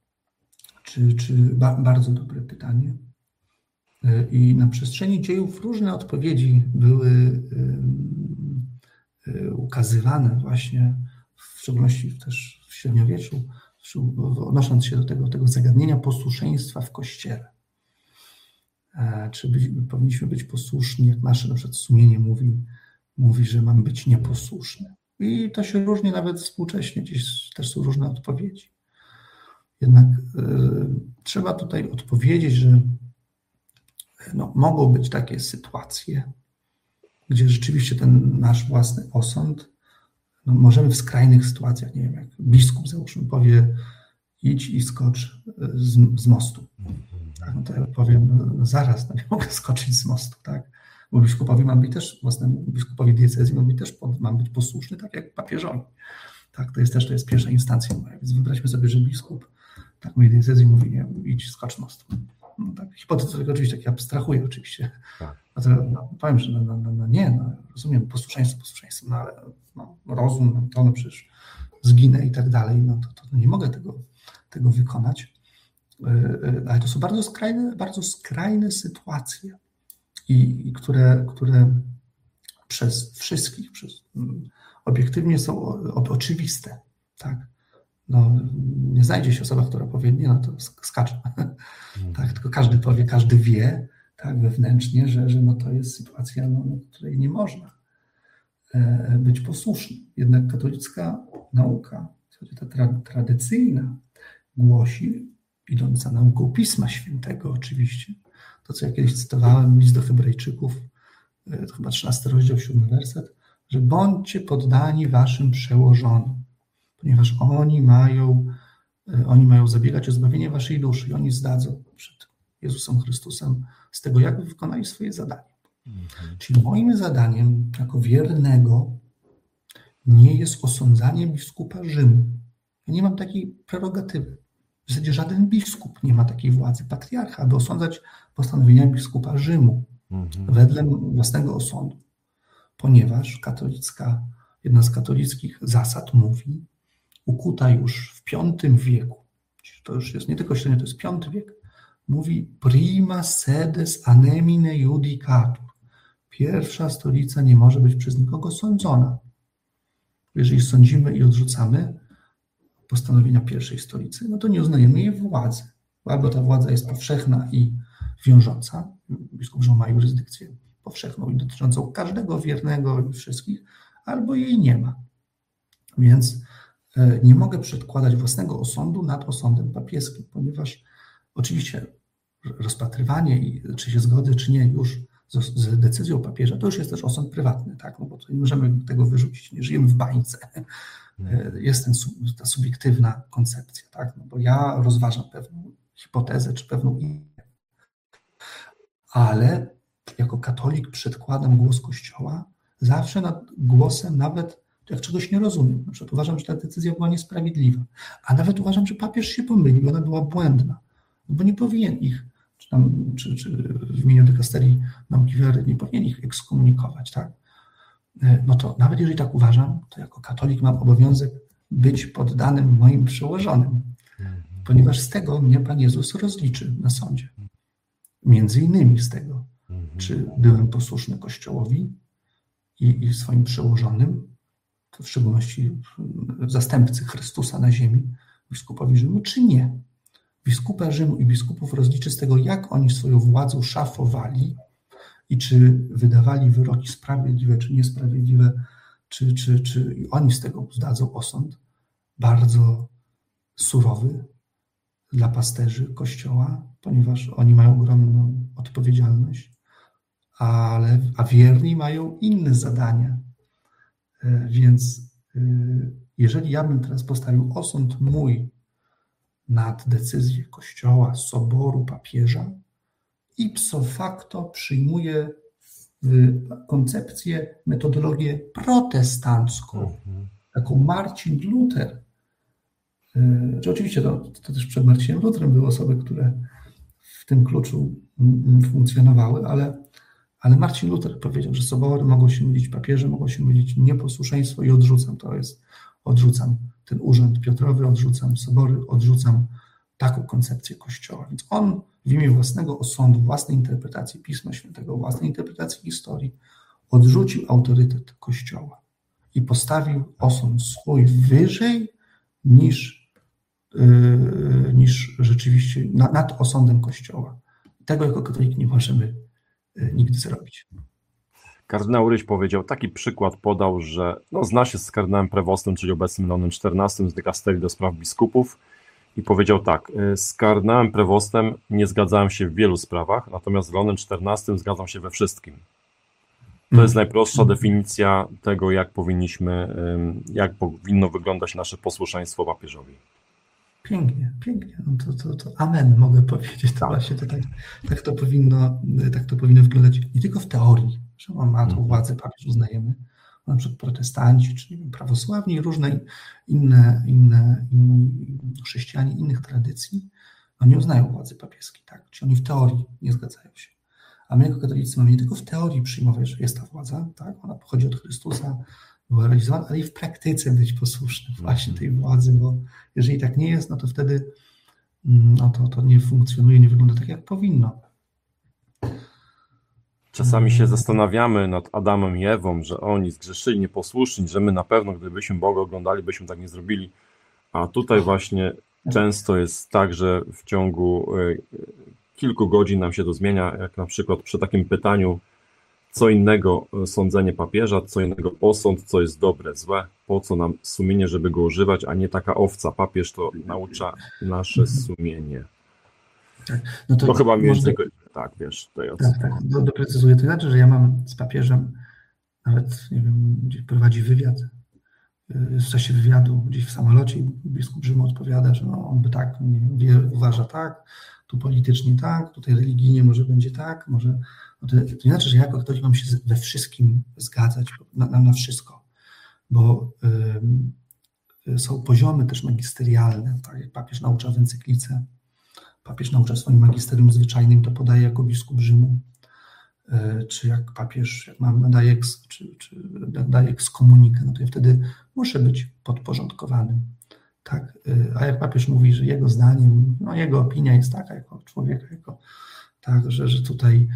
Bardzo dobre pytanie. I na przestrzeni dziejów różne odpowiedzi były ukazywane właśnie, w szczególności też w średniowieczu, odnosząc się do tego zagadnienia posłuszeństwa w Kościele. Czy powinniśmy być posłuszni, jak nasze na przykład sumienie mówi, że mamy być nieposłuszni. I to się różni nawet współcześnie, gdzieś też są różne odpowiedzi. Jednak trzeba tutaj odpowiedzieć, że mogą być takie sytuacje, gdzie rzeczywiście ten nasz własny osąd, możemy w skrajnych sytuacjach, nie wiem, jak biskup załóżmy powie, idź i skocz z mostu. Tak, no to ja powiem, zaraz, nie mogę skoczyć z mostu, tak? Bo biskupowi mam być też, własnemu biskupowi diecezji mam być posłuszny, tak jak papieżowi. Tak, to jest pierwsza instancja moja, więc wyobraźmy sobie, że biskup tak mojej diecezji mówi, nie, idź skocz mostu. No, tak, hipotetycznie oczywiście, tak ja abstrahuję oczywiście. Tak. Powiem, że nie, rozumiem posłuszeństwo, no ale rozum, to przecież zginę i tak dalej, to nie mogę tego wykonać. Ale to są bardzo skrajne sytuacje, które przez wszystkich, obiektywnie są oczywiste. Tak? Nie znajdzie się osoba, która powie, nie, to skacze. Tak? Tylko każdy powie, każdy wie, tak, wewnętrznie, że to jest sytuacja, której nie można być posłusznym. Jednak katolicka nauka, ta tradycyjna, głosi, idąc za nauką Pisma Świętego oczywiście, to co ja kiedyś cytowałem, list do Hebrajczyków, to chyba 13 rozdział, 7 werset, że bądźcie poddani waszym przełożonym, ponieważ oni mają zabiegać o zbawienie waszej duszy i oni zdadzą przed Jezusem Chrystusem z tego, jak wy wykonali swoje zadanie. Czyli moim zadaniem jako wiernego nie jest osądzanie biskupa Rzymu. Ja nie mam takiej prerogatywy. W zasadzie żaden biskup nie ma takiej władzy, patriarcha, aby osądzać postanowienia biskupa Rzymu wedle własnego osądu. Ponieważ jedna z katolickich zasad mówi, ukuta już w V wieku, to już jest nie tylko średnio, to jest V wiek, mówi prima sedes anemine judicatur. Pierwsza stolica nie może być przez nikogo sądzona. Jeżeli sądzimy i odrzucamy postanowienia pierwszej stolicy, no to nie uznajemy jej władzy. Albo ta władza jest powszechna i wiążąca, biskup Rzym ma jurysdykcję powszechną i dotyczącą każdego wiernego i wszystkich, albo jej nie ma. Więc nie mogę przedkładać własnego osądu nad osądem papieskim, ponieważ oczywiście rozpatrywanie, czy się zgodzę, czy nie, już z decyzją papieża, to już jest też osąd prywatny, tak? No bo to nie możemy tego wyrzucić, nie żyjemy w bańce. Jest ta subiektywna koncepcja, tak? No bo ja rozważam pewną hipotezę, czy pewną inną, ale jako katolik przedkładam głos Kościoła zawsze nad głosem, nawet jak czegoś nie rozumiem. Na przykład uważam, że ta decyzja była niesprawiedliwa, a nawet uważam, że papież się pomylił, ona była błędna, bo nie powinien ich, czy w imieniu dykasterii nauki wiary, nie powinien ich ekskomunikować, tak? No to nawet jeżeli tak uważam, to jako katolik mam obowiązek być poddanym moim przełożonym, ponieważ z tego mnie Pan Jezus rozliczy na sądzie. Między innymi z tego, czy byłem posłuszny Kościołowi i swoim przełożonym, to w szczególności zastępcy Chrystusa na ziemi, biskupowi Rzymu, czy nie. Biskupa Rzymu i biskupów rozliczy z tego, jak oni swoją władzą szafowali i czy wydawali wyroki sprawiedliwe, czy niesprawiedliwe, czy oni z tego zdadzą osąd bardzo surowy dla pasterzy Kościoła, ponieważ oni mają ogromną odpowiedzialność, a wierni mają inne zadania. Więc jeżeli ja bym teraz postawił osąd mój nad decyzję Kościoła, Soboru, papieża, ipso facto przyjmuję koncepcję, metodologię protestancką, taką Marcin Luther. Że oczywiście to też przed Marcinem Lutrem były osoby, które w tym kluczu funkcjonowały, ale Marcin Luther powiedział, że sobory mogą się mylić, papieże mogą się mylić, nieposłuszeństwo i odrzucam ten urząd Piotrowy, odrzucam sobory, odrzucam taką koncepcję Kościoła. Więc on w imię własnego osądu, własnej interpretacji Pisma Świętego, własnej interpretacji historii odrzucił autorytet Kościoła i postawił osąd swój wyżej niż rzeczywiście nad osądem Kościoła. Tego jako katolik nie możemy nigdy zrobić. Kardynał Ryś powiedział, taki przykład podał, że zna się z kardynałem Prewostem, czyli obecnym Leonem XIV, z dykasterii do spraw biskupów, i powiedział tak: z kardynałem Prewostem nie zgadzałem się w wielu sprawach, natomiast z Leonem XIV zgadzam się we wszystkim. To jest najprostsza definicja tego, jak powinno wyglądać nasze posłuszeństwo papieżowi. Pięknie, pięknie. No to amen mogę powiedzieć. To właśnie tak to powinno wyglądać nie tylko w teorii, że on ma tą władzę, papież uznajemy, na przykład protestanci, czy prawosławni, różne inne chrześcijanie innych tradycji, nie uznają władzy papieskiej, tak? Czyli oni w teorii nie zgadzają się. A my jako katolicy mamy nie tylko w teorii przyjmować, że jest ta władza, tak? Ona pochodzi od Chrystusa, była realizowana, ale i w praktyce być posłuszny właśnie tej władzy, bo jeżeli tak nie jest, no to wtedy to nie funkcjonuje, nie wygląda tak, jak powinno. Czasami się zastanawiamy nad Adamem i Ewą, że oni zgrzeszyli, nieposłuszni, że my na pewno, gdybyśmy Boga oglądali, byśmy tak nie zrobili. A tutaj właśnie często jest tak, że w ciągu kilku godzin nam się to zmienia, jak na przykład przy takim pytaniu, co innego sądzenie papieża, co innego posąd, co jest dobre, złe, po co nam sumienie, żeby go używać, a nie taka owca. Papież to naucza nasze sumienie. Tak. To chyba między... Tak, wiesz, tutaj doprecyzuję. To znaczy, że ja mam z papieżem, nawet nie wiem, gdzie prowadzi wywiad, w czasie wywiadu gdzieś w samolocie biskup Rzymu odpowiada, że on by tak, uważa tak, tu politycznie tak, tutaj religijnie może będzie tak, może... To nie znaczy, że ja jako katolik mam się we wszystkim zgadzać, na wszystko, bo są poziomy też magisterialne, tak jak papież naucza w encyklice, papież naucza w swoim magisterium zwyczajnym, to podaje jako biskup Rzymu, czy jak papież nadaje ekskomunikę, no to ja wtedy muszę być podporządkowanym tak? A jak papież mówi, że jego zdaniem, no jego opinia jest taka jako człowieka, jako, tak, że tutaj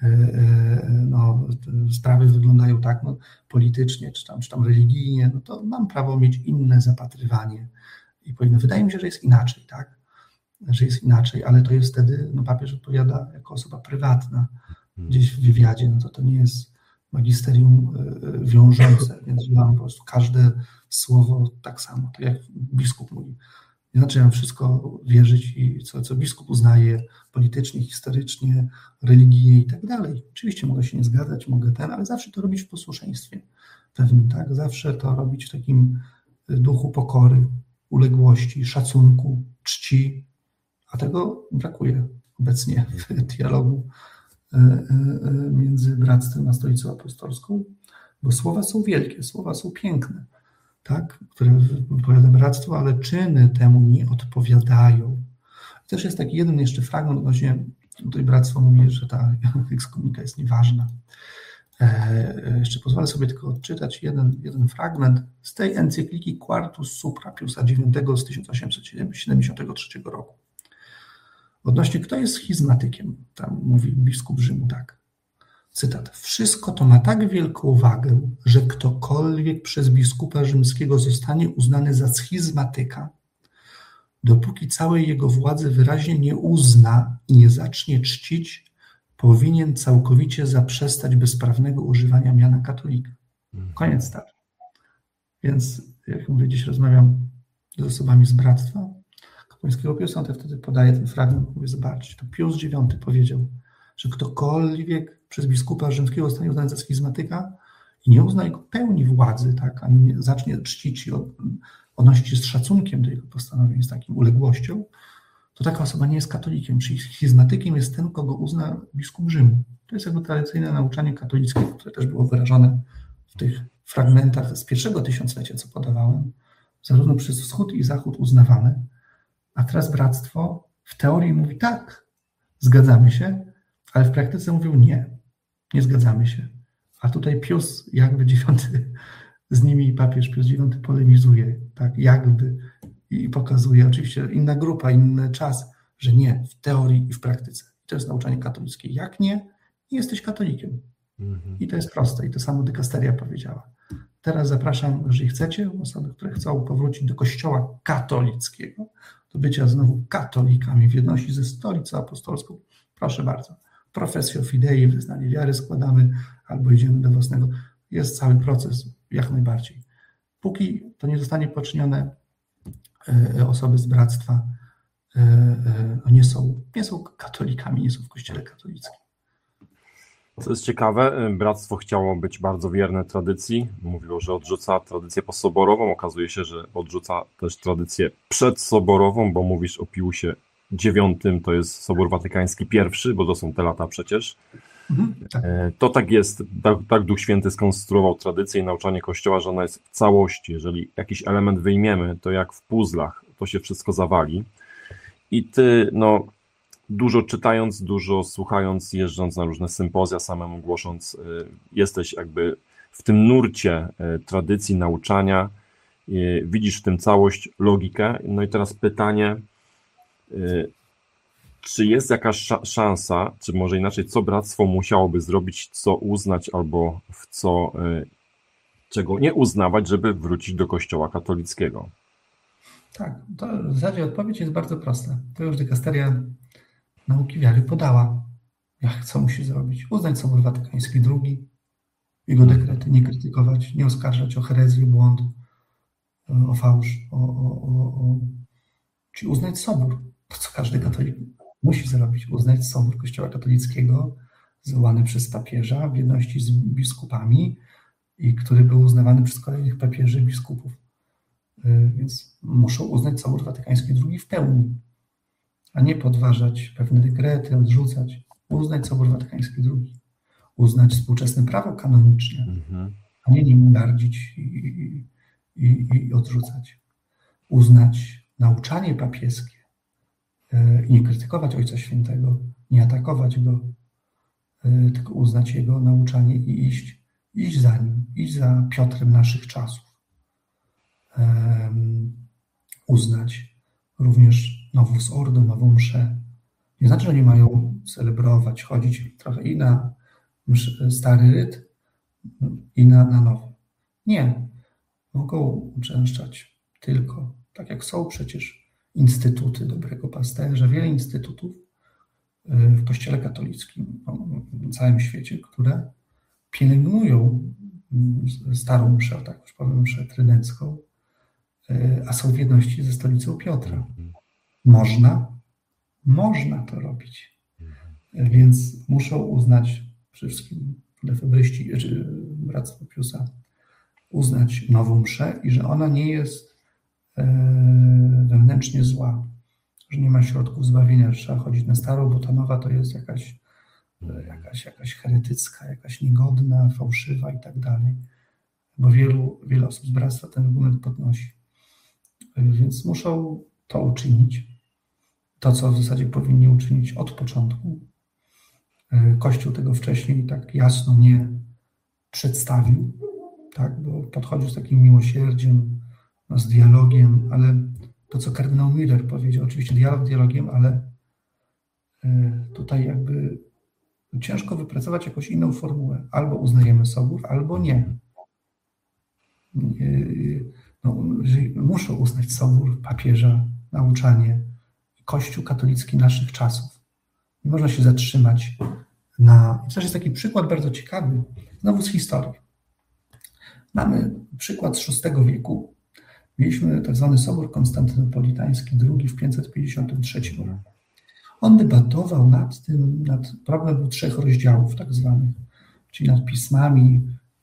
no, sprawy wyglądają tak no, politycznie, czy tam religijnie, no to mam prawo mieć inne zapatrywanie i powinno, wydaje mi się, że jest inaczej, tak? Że jest inaczej, ale to jest wtedy, no papież odpowiada jako osoba prywatna gdzieś w wywiadzie, no to nie jest magisterium wiążące, więc mam po prostu każde słowo tak samo, tak jak biskup mówi. Nie znaczy, ja mam wszystko wierzyć i co biskup uznaje politycznie, historycznie, religijnie i tak dalej. Oczywiście mogę się nie zgadzać, ale zawsze to robić w posłuszeństwie pewnym, tak? Zawsze to robić w takim duchu pokory, uległości, szacunku, czci, a tego brakuje obecnie w dialogu między Bractwem a Stolicą Apostolską, bo słowa są wielkie, słowa są piękne, tak, które wypowiada Bractwo, ale czyny temu nie odpowiadają. Też jest taki jeden jeszcze fragment odnośnie, tutaj Bractwo mówi, że ta ekskomunika jest nieważna. Jeszcze pozwolę sobie tylko odczytać jeden fragment z tej encykliki Quartus Supra Piusa IX z 1873 roku. Odnośnie kto jest schizmatykiem, tam mówi biskup Rzymu tak, cytat, wszystko to ma tak wielką wagę, że ktokolwiek przez biskupa rzymskiego zostanie uznany za schizmatyka, dopóki całej jego władzy wyraźnie nie uzna i nie zacznie czcić, powinien całkowicie zaprzestać bezprawnego używania miana katolika. Koniec tak. Więc jak mówię, dziś rozmawiam z osobami z Bractwa Kapłańskiego Piusa, on wtedy podaje ten fragment, mówię, zobaczcie, to Pius IX powiedział, że ktokolwiek przez biskupa rzymskiego zostanie uznany za schizmatyka i nie uzna jego pełni władzy, tak, ani nie zacznie czcić i odnosić się z szacunkiem do jego postanowień, z taką uległością, to taka osoba nie jest katolikiem, czyli schizmatykiem jest ten, kogo uzna biskup Rzymu. To jest jakby tradycyjne nauczanie katolickie, które też było wyrażone w tych fragmentach z pierwszego tysiąclecia, co podawałem, zarówno przez wschód i zachód uznawane, a teraz Bractwo w teorii mówi tak, zgadzamy się, ale w praktyce mówią nie zgadzamy się. A tutaj Pius jakby IX z nimi, papież Pius IX polemizuje, tak jakby i pokazuje, oczywiście inna grupa, inny czas, że nie, w teorii i w praktyce. To jest nauczanie katolickie. Jak nie jesteś katolikiem. I to jest proste. I to samo dykasteria powiedziała. Teraz zapraszam, jeżeli chcecie, osoby, które chcą powrócić do Kościoła katolickiego, do bycia znowu katolikami w jedności ze Stolicą Apostolską, proszę bardzo. Professio Fidei, wyznanie wiary składamy, albo idziemy do własnego. Jest cały proces, jak najbardziej. Póki to nie zostanie poczynione, osoby z Bractwa nie są katolikami, nie są w Kościele katolickim. Co jest ciekawe, Bractwo chciało być bardzo wierne tradycji. Mówiło, że odrzuca tradycję posoborową. Okazuje się, że odrzuca też tradycję przedsoborową, bo mówisz o Piusie IX, to jest Sobór Watykański I, bo to są te lata przecież. Tak. To tak jest, tak Duch Święty skonstruował tradycję i nauczanie Kościoła, że ona jest w całości. Jeżeli jakiś element wyjmiemy, to jak w puzzlach, to się wszystko zawali. I ty, dużo czytając, dużo słuchając, jeżdżąc na różne sympozja, samemu głosząc, jesteś jakby w tym nurcie tradycji, nauczania, widzisz w tym całość, logikę. No i teraz pytanie, czy jest jakaś szansa, czy może inaczej, co Bractwo musiałoby zrobić, co uznać albo czego nie uznawać, żeby wrócić do Kościoła katolickiego? Tak, to w zasadzie odpowiedź jest bardzo prosta. To już dykasteria nauki wiary podała, co musi zrobić. Uznać Sobór Watykański II, jego dekrety, nie krytykować, nie oskarżać o herezję, błąd, o fałsz, czyli uznać Sobór. To, co każdy katolik musi zrobić, uznać Sobór Kościoła katolickiego, zwołany przez papieża w jedności z biskupami i który był uznawany przez kolejnych papieży i biskupów. Więc muszą uznać Sobór Watykański II w pełni, a nie podważać pewne dekrety, odrzucać. Uznać Sobór Watykański II. Uznać współczesne prawo kanoniczne, a nie nim gardzić i odrzucać. Uznać nauczanie papieskie i nie krytykować Ojca Świętego, nie atakować go, tylko uznać jego nauczanie i iść za nim, iść za Piotrem naszych czasów. uznać również Novus Ordo, nową mszę. Nie znaczy, że nie mają celebrować, chodzić trochę i na stary ryt, i na nowy. Nie. Mogą uczęszczać tylko, tak jak są przecież instytuty dobrego pasterza, wiele instytutów w Kościele katolickim na całym świecie, które pielęgnują starą mszę, tak już powiem, mszę trydencką, a są w jedności ze stolicą Piotra. Można to robić. Więc muszą uznać przede wszystkim lefebryści, czy Bractwo Piusa, uznać nową mszę i że ona nie jest wewnętrznie zła, że nie ma środków zbawienia, że trzeba chodzić na starą, bo ta nowa to jest jakaś heretycka, jakaś niegodna, fałszywa i tak dalej. Bo wiele osób z bractwa ten argument podnosi. Więc muszą to uczynić. To, co w zasadzie powinni uczynić od początku. Kościół tego wcześniej tak jasno nie przedstawił, tak, bo podchodził z takim miłosierdziem, z dialogiem, ale to, co kardynał Miller powiedział, oczywiście dialog dialogiem, ale tutaj jakby ciężko wypracować jakąś inną formułę. Albo uznajemy Sobór, albo nie. No, muszą uznać Sobór, papieża, nauczanie, Kościół katolicki naszych czasów. Nie można się zatrzymać na... To też jest taki przykład bardzo ciekawy, znowu z historii. Mamy przykład z VI wieku. Mieliśmy tak zwany Sobór Konstantynopolitański II w 553 roku. On debatował problem był 3 rozdziałów tak zwanych, czyli nad pismami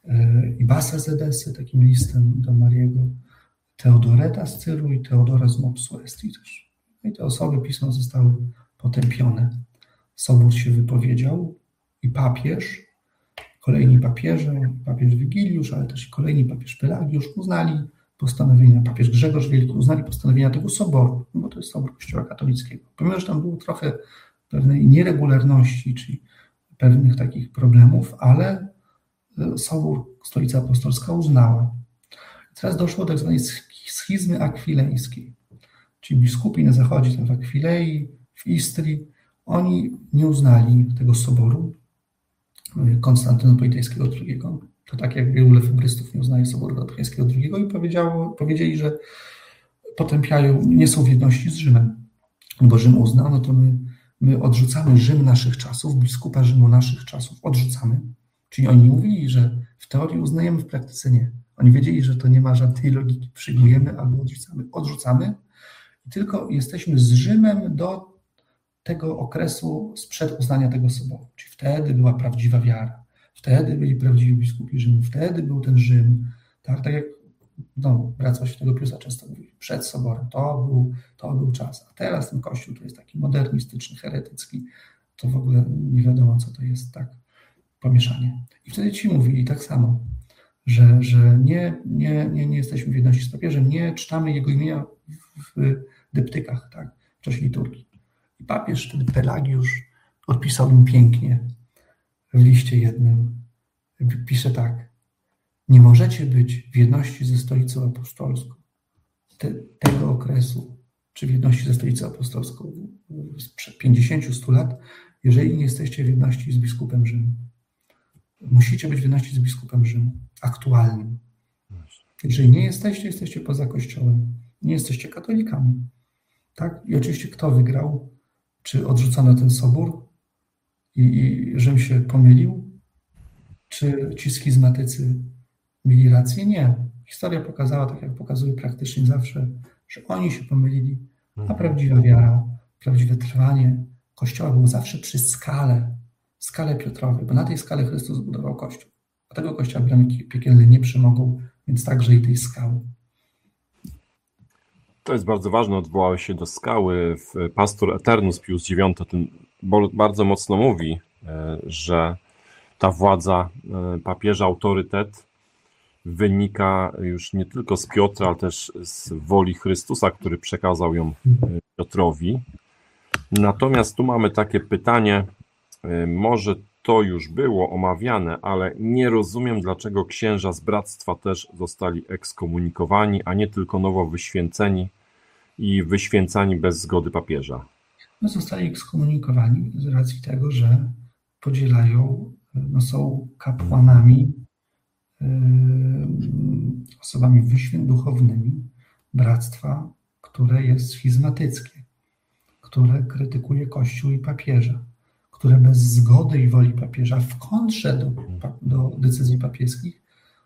Ibasa z Edesy, takim listem do Mariego, Teodoreta z Cyru i Teodora z Mopsu Estrii też. I te osoby pisma zostały potępione. Sobór się wypowiedział i papież, kolejni papieże, papież Wigiliusz, ale też i kolejni papież Pelagiusz uznali postanowienia, papież Grzegorz Wielki uznali postanowienia tego soboru, bo to jest sobór Kościoła katolickiego. Pomimo, że tam było trochę pewnej nieregularności, czyli pewnych takich problemów, ale sobór, Stolica Apostolska uznała. Teraz doszło do tak zwanej schizmy akwileńskiej, czyli biskupi na zachodzie, tam w Akwilei, w Istrii, oni nie uznali tego soboru Konstantynopolitańskiego II. To tak jak wielu lefebrystów nie uznaje Soboru Watykańskiego II i powiedzieli, że potępiają, nie są w jedności z Rzymem. Bo Rzym uznał, no to my odrzucamy Rzym naszych czasów, biskupa Rzymu naszych czasów odrzucamy. Czyli oni nie mówili, że w teorii uznajemy, w praktyce nie. Oni wiedzieli, że to nie ma żadnej logiki. Przyjmujemy albo odrzucamy. Odrzucamy i tylko jesteśmy z Rzymem do tego okresu sprzed uznania tego soboru. Czyli wtedy była prawdziwa wiara. Wtedy byli prawdziwi biskupi Rzymu. Wtedy był ten Rzym. Tak jak Bractwo Świętego Piusa często mówi, przed soborem. To był czas. A teraz ten Kościół to jest taki modernistyczny, heretycki. To w ogóle nie wiadomo, co to jest, tak, pomieszanie. I wtedy ci mówili tak samo, że nie jesteśmy w jedności z papieżem, nie czytamy jego imienia w dyptykach, tak, w czasie liturgii. I papież, wtedy Pelagiusz, odpisał im pięknie w liście jednym. Pisze tak: nie możecie być w jedności ze Stolicą Apostolską tego okresu, czy w jedności ze Stolicą Apostolską sprzed 50-100 lat, jeżeli nie jesteście w jedności z biskupem Rzymu. Musicie być w jedności z biskupem Rzymu, aktualnym. Jeżeli nie jesteście poza Kościołem, nie jesteście katolikami. Tak? I oczywiście kto wygrał? Czy odrzucono ten sobór i Rzym się pomylił? Czy ci schizmatycy mieli rację? Nie. Historia pokazała, tak jak pokazuje praktycznie zawsze, że oni się pomylili, a prawdziwa wiara, prawdziwe trwanie Kościoła było zawsze przy skale Piotrowej, bo na tej skale Chrystus zbudował Kościół. A tego Kościoła bramy piekielne nie przemogą, więc także i tej skały. To jest bardzo ważne, odwołałeś się do skały. Pastor Eternus Pius IX o tym bardzo mocno mówi, że ta władza papieża, autorytet wynika już nie tylko z Piotra, ale też z woli Chrystusa, który przekazał ją Piotrowi. Natomiast tu mamy takie pytanie, może to już było omawiane, ale nie rozumiem, dlaczego księża z bractwa też zostali ekskomunikowani, a nie tylko nowo wyświęceni. i wyświęcani bez zgody papieża? No, zostali ekskomunikowani z racji tego, że podzielają, no, są kapłanami, osobami duchownymi bractwa, które jest schizmatyckie, które krytykuje Kościół i papieża, które bez zgody i woli papieża w kontrze do decyzji papieskich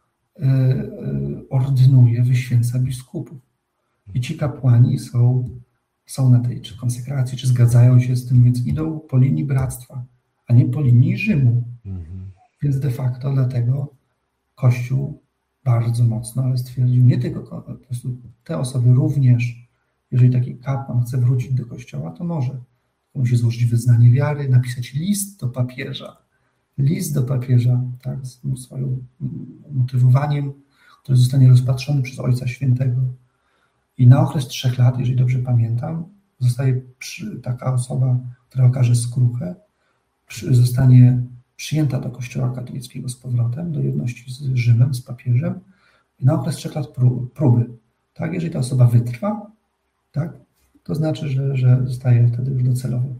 ordynuje, wyświęca biskupów. I ci kapłani są na tej czy konsekracji, czy zgadzają się z tym, więc idą po linii bractwa, a nie po linii Rzymu. Więc de facto dlatego Kościół bardzo mocno, ale stwierdził, nie tylko po prostu te osoby również, jeżeli taki kapłan chce wrócić do Kościoła, to może. Musi złożyć wyznanie wiary, napisać list do papieża, tak, z swoim motywowaniem, który zostanie rozpatrzony przez Ojca Świętego. I na okres 3 lat, jeżeli dobrze pamiętam, zostaje taka osoba, która okaże skruchę, zostanie przyjęta do Kościoła katolickiego z powrotem, do jedności z Rzymem, z papieżem i na okres 3 lat próby. Tak? Jeżeli ta osoba wytrwa, tak? To znaczy, że zostaje wtedy już docelowo.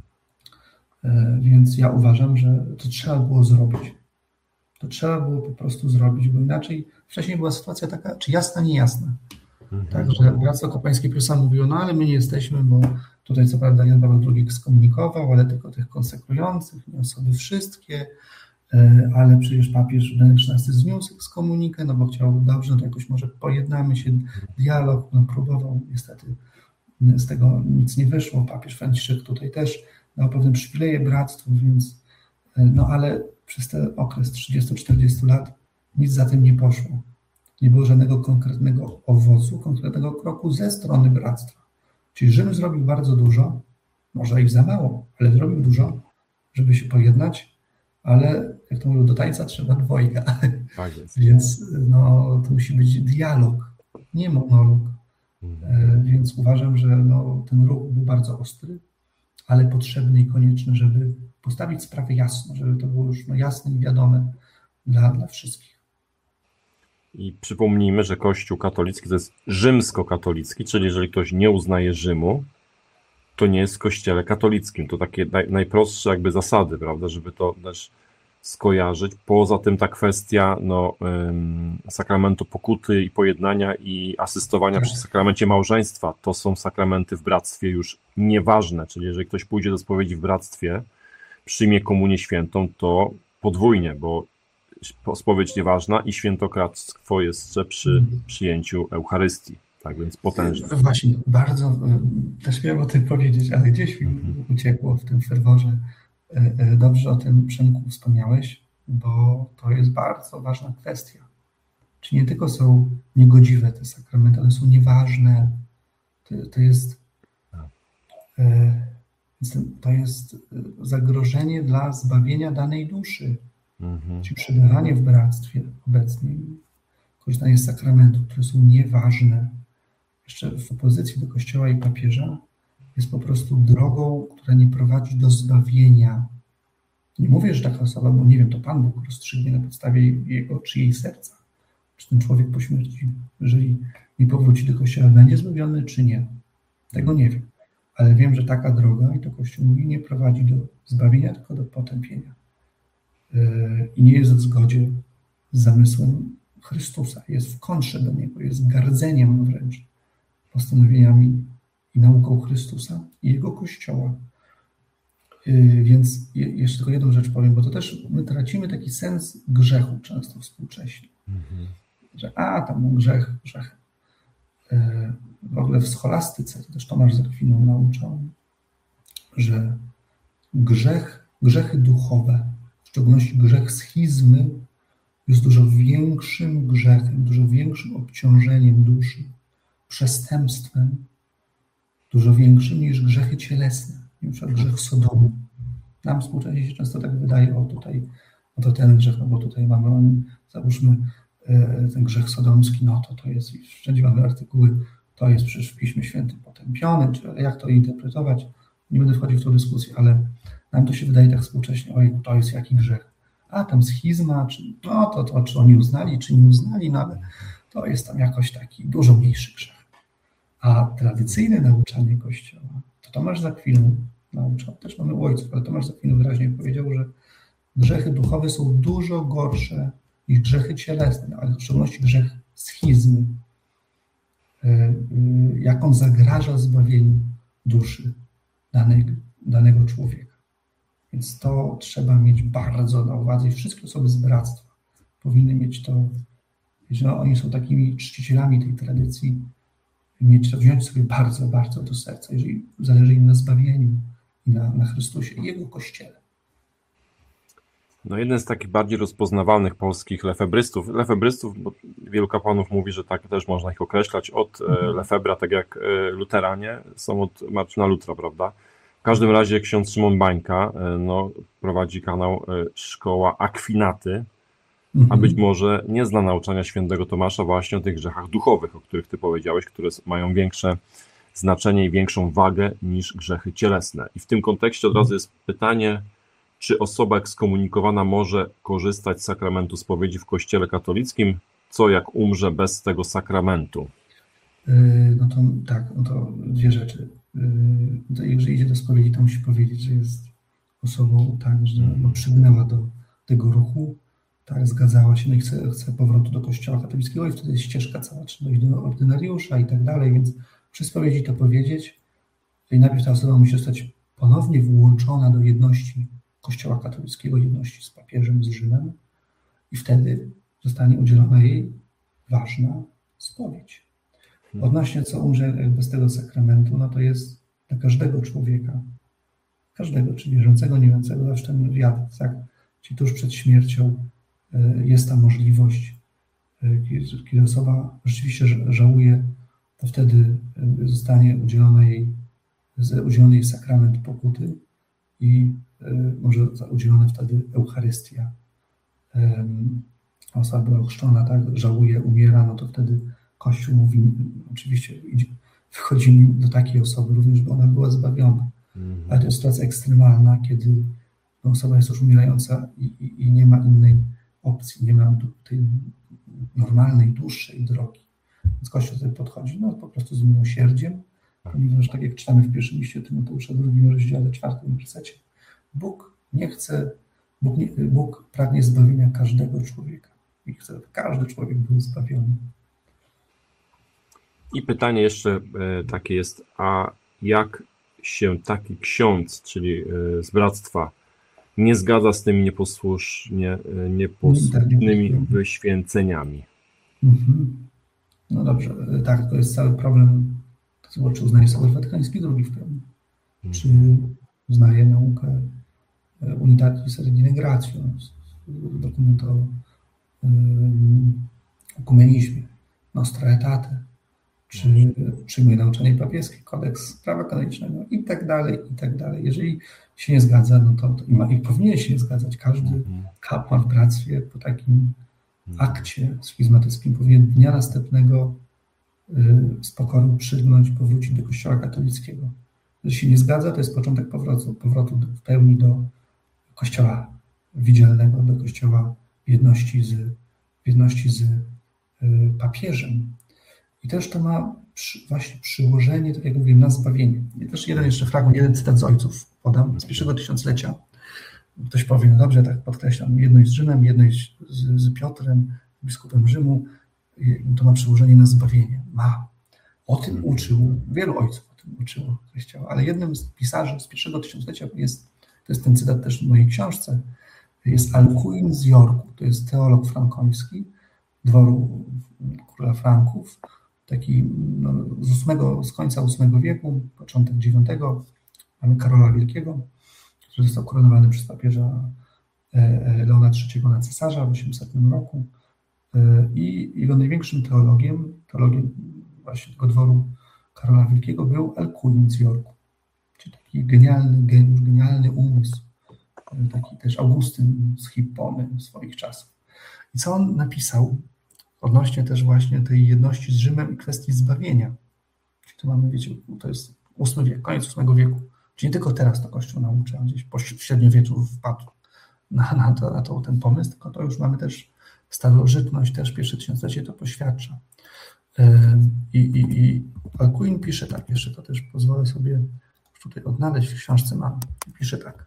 Więc ja uważam, że to trzeba było zrobić. To trzeba było po prostu zrobić, bo inaczej wcześniej była sytuacja taka, czy jasna, niejasna. Także Bractwo Kapłańskie Piusa mówiło, no ale my nie jesteśmy, bo tutaj co prawda Jan Paweł II skomunikował, ale tylko tych konsekrujących, nie osoby wszystkie, ale przecież papież Benedykt XVI zniósł ekskomunikę, no bo chciał dobrze, no to jakoś może pojednamy się, dialog, no próbował, niestety z tego nic nie wyszło, papież Franciszek tutaj też dał pewne przywileje bractwu, więc no ale przez ten okres 30-40 lat nic za tym nie poszło. Nie było żadnego konkretnego owocu, konkretnego kroku ze strony bractwa. Czyli Rzym zrobił bardzo dużo, może i za mało, ale zrobił dużo, żeby się pojednać, ale jak to mówią, do tańca trzeba dwojga. Tak jest. Więc no, to musi być dialog, nie monolog. Więc uważam, że no, ten ruch był bardzo ostry, ale potrzebny i konieczny, żeby postawić sprawę jasno, żeby to było już no, jasne i wiadome dla wszystkich. I przypomnijmy, że Kościół katolicki to jest rzymskokatolicki, czyli jeżeli ktoś nie uznaje Rzymu, to nie jest w Kościele katolickim. To takie najprostsze jakby zasady, prawda, żeby to też skojarzyć. Poza tym ta kwestia sakramentu pokuty i pojednania i asystowania przy sakramencie małżeństwa, to są sakramenty w bractwie już nieważne, czyli jeżeli ktoś pójdzie do spowiedzi w bractwie, przyjmie komunię świętą, to podwójnie, bo spowiedź nieważna i świętokradztwo jeszcze przy przyjęciu Eucharystii. Tak więc potężne. Właśnie, bardzo też miałem o tym powiedzieć, ale gdzieś mi uciekło w tym ferworze. Dobrze o tym, Przemku, wspomniałeś, bo to jest bardzo ważna kwestia. Czy nie tylko są niegodziwe te sakramenty, one są nieważne. To jest zagrożenie dla zbawienia danej duszy. Czyli przebywanie w bractwie obecnie, korzystanie z sakramentów, które są nieważne, jeszcze w opozycji do Kościoła i papieża, jest po prostu drogą, która nie prowadzi do zbawienia. Nie mówię, że taka osoba, bo nie wiem, to Pan Bóg rozstrzygnie na podstawie jego czy jej serca, czy ten człowiek po śmierci, jeżeli nie powróci do Kościoła, będzie zbawiony, czy nie. Tego nie wiem. Ale wiem, że taka droga, i to Kościół mówi, nie prowadzi do zbawienia, tylko do potępienia. I nie jest w zgodzie z zamysłem Chrystusa. Jest w kontrze do Niego, jest gardzeniem wręcz postanowieniami i nauką Chrystusa i Jego Kościoła. Więc jeszcze tylko jedną rzecz powiem, bo to też my tracimy taki sens grzechu często współcześnie. Że tam grzech. W ogóle w scholastyce, to też Tomasz z Akwiną nauczał, że grzechy duchowe, w szczególności grzech schizmy, jest dużo większym grzechem, dużo większym obciążeniem duszy, przestępstwem, dużo większym niż grzechy cielesne, na przykład grzech Sodomu. Nam współcześnie się często tak wydaje, to ten grzech, no bo tutaj mamy, załóżmy, ten grzech sodomski, no to jest, wszędzie mamy artykuły, to jest przecież w Piśmie Świętym potępiony, czy jak to interpretować, nie będę wchodził w tę dyskusję, ale nam to się wydaje tak współcześnie, to jest jaki grzech. Tam schizma, czy oni uznali, czy nie uznali, no ale to jest tam jakoś taki dużo mniejszy grzech. A tradycyjne nauczanie Kościoła, to Tomasz z Akwinu nauczał, też mamy u ojców, ale Tomasz z Akwinu wyraźnie powiedział, że grzechy duchowe są dużo gorsze niż grzechy cielesne, ale w szczególności grzech schizmy, jak on zagraża zbawieniu duszy danego człowieka. Więc to trzeba mieć bardzo na uwadze i wszystkie osoby z bractwa powinny mieć to, że oni są takimi czcicielami tej tradycji, mieć to, wziąć sobie bardzo, bardzo do serca, jeżeli zależy im na zbawieniu i na Chrystusie i Jego Kościele. No jeden z takich bardziej rozpoznawalnych polskich lefebrystów, bo wielu kapłanów mówi, że tak też można ich określać, od Lefebra, tak jak luteranie, są od Marcina Lutra, prawda? W każdym razie ksiądz Szymon Bańka prowadzi kanał Szkoła Akwinaty, a być może nie zna nauczania świętego Tomasza właśnie o tych grzechach duchowych, o których ty powiedziałeś, które mają większe znaczenie i większą wagę niż grzechy cielesne. I w tym kontekście od razu jest pytanie, czy osoba ekskomunikowana może korzystać z sakramentu spowiedzi w Kościele katolickim? Co jak umrze bez tego sakramentu? No to tak, no to dwie rzeczy. To jeżeli idzie do spowiedzi, to musi powiedzieć, że jest osobą tak, że przygnęła do tego ruchu, tak, zgadzała się, no i chce powrotu do Kościoła katolickiego i wtedy jest ścieżka cała, trzeba iść do ordynariusza i tak dalej, więc przy spowiedzi to powiedzieć i najpierw ta osoba musi zostać ponownie włączona do jedności Kościoła katolickiego, jedności z papieżem, z Rzymem i wtedy zostanie udzielona jej ważna spowiedź. Odnośnie co umrze bez tego sakramentu, no to jest dla każdego człowieka, każdego, czy wierzącego, niewierzącego, zawsze ten wiatr, tak, czyli tuż przed śmiercią jest ta możliwość, kiedy osoba rzeczywiście żałuje, to wtedy zostanie udzielony jej sakrament pokuty i może udzielona wtedy Eucharystia. Osoba była ochrzczona, tak, żałuje, umiera, no to wtedy Kościół mówi, oczywiście wchodzimy do takiej osoby również, by ona była zbawiona. Ale to jest sytuacja ekstremalna, kiedy osoba jest już umierająca i nie ma innej opcji, nie ma tej normalnej, dłuższej drogi. Więc Kościół tutaj podchodzi, no po prostu z miłosierdziem, ponieważ tak jak czytamy w pierwszym liście Tymoteusza, 2 rozdziale, 4 wersecie, Bóg pragnie zbawienia każdego człowieka i chce, aby każdy człowiek był zbawiony. I pytanie jeszcze takie jest, a jak się taki ksiądz, czyli z bractwa, nie zgadza z tymi nieposłusznymi wyświęceniami? No dobrze, tak, to jest cały problem, czy uznaje Sobór Watykański II w pełni, czy uznaje naukę Unitatis Reginae Gratio, dokument o ekumenizmie, Nostra Aetate, czy przyjmuje nauczanie papieskie, kodeks prawa kanonicznego i tak dalej, i tak dalej. Jeżeli się nie zgadza, no to i powinien się nie zgadzać. Każdy kapłan w bractwie po takim akcie schizmatyckim powinien dnia następnego z pokorą przygnąć, powrócić do Kościoła katolickiego. Jeżeli się nie zgadza, to jest początek powrotu w pełni do Kościoła widzialnego, do Kościoła w jedności z papieżem. I też to ma właśnie przyłożenie, tak jak mówiłem, na zbawienie. I też jeden jeszcze fragment, jeden cytat z ojców podam, z pierwszego tysiąclecia. Ktoś powie, no dobrze, tak podkreślam, jedność z Rzymem, jedność z Piotrem, biskupem Rzymu, to ma przyłożenie na zbawienie. Ma. O tym uczył, wielu ojców o tym uczyło Kościoła, ale jednym z pisarzy z pierwszego tysiąclecia to jest ten cytat też w mojej książce, jest Alcuin z Yorku, to jest teolog frankoński, dworu króla Franków, taki z końca VIII wieku, początek IX, mamy Karola Wielkiego, który został koronowany przez papieża Leona III na cesarza w 800 roku i jego największym teologiem właśnie tego dworu Karola Wielkiego był Alcuin z Yorku, czyli taki genialny umysł, taki też Augustyn z Hippony swoich czasów. I co on napisał odnośnie też właśnie tej jedności z Rzymem i kwestii zbawienia. Czyli to mamy, wiecie, to jest VIII wiek, koniec VIII wieku. Czyli nie tylko teraz to Kościół naucza, gdzieś po średniowieczu wpadł na ten pomysł, tylko to już mamy też starożytność, też pierwsze tysiąclecie to poświadcza. I Alcuin pisze tak, jeszcze to też pozwolę sobie tutaj odnaleźć, w książce mam, pisze tak.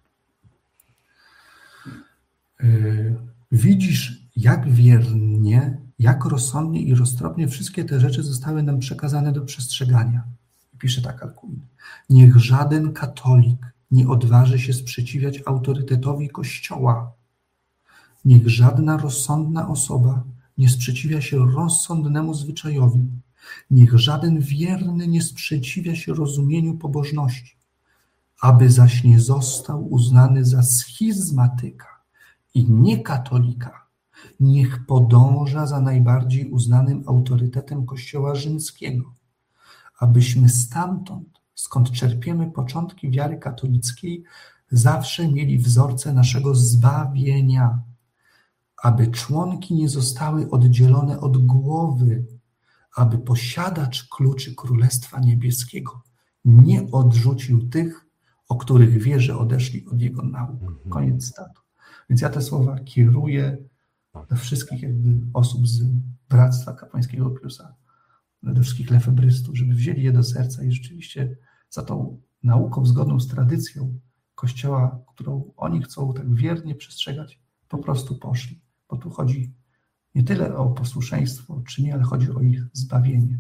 Widzisz, jak wiernie, jak rozsądnie i roztropnie wszystkie te rzeczy zostały nam przekazane do przestrzegania. I pisze tak Alcuin. Niech żaden katolik nie odważy się sprzeciwiać autorytetowi Kościoła. Niech żadna rozsądna osoba nie sprzeciwia się rozsądnemu zwyczajowi. Niech żaden wierny nie sprzeciwia się rozumieniu pobożności, aby zaś nie został uznany za schizmatyka i niekatolika. Niech podąża za najbardziej uznanym autorytetem Kościoła rzymskiego, abyśmy stamtąd, skąd czerpiemy początki wiary katolickiej, zawsze mieli wzorce naszego zbawienia, aby członki nie zostały oddzielone od głowy, aby posiadacz kluczy Królestwa Niebieskiego nie odrzucił tych, o których wie, że odeszli od jego nauk. Koniec cytatu. Więc ja te słowa kieruję do wszystkich osób z Bractwa Kapłańskiego Piusa, do wszystkich lefebrystów, żeby wzięli je do serca i rzeczywiście za tą nauką zgodną z tradycją Kościoła, którą oni chcą tak wiernie przestrzegać, po prostu poszli. Bo tu chodzi nie tyle o posłuszeństwo czy nie, ale chodzi o ich zbawienie.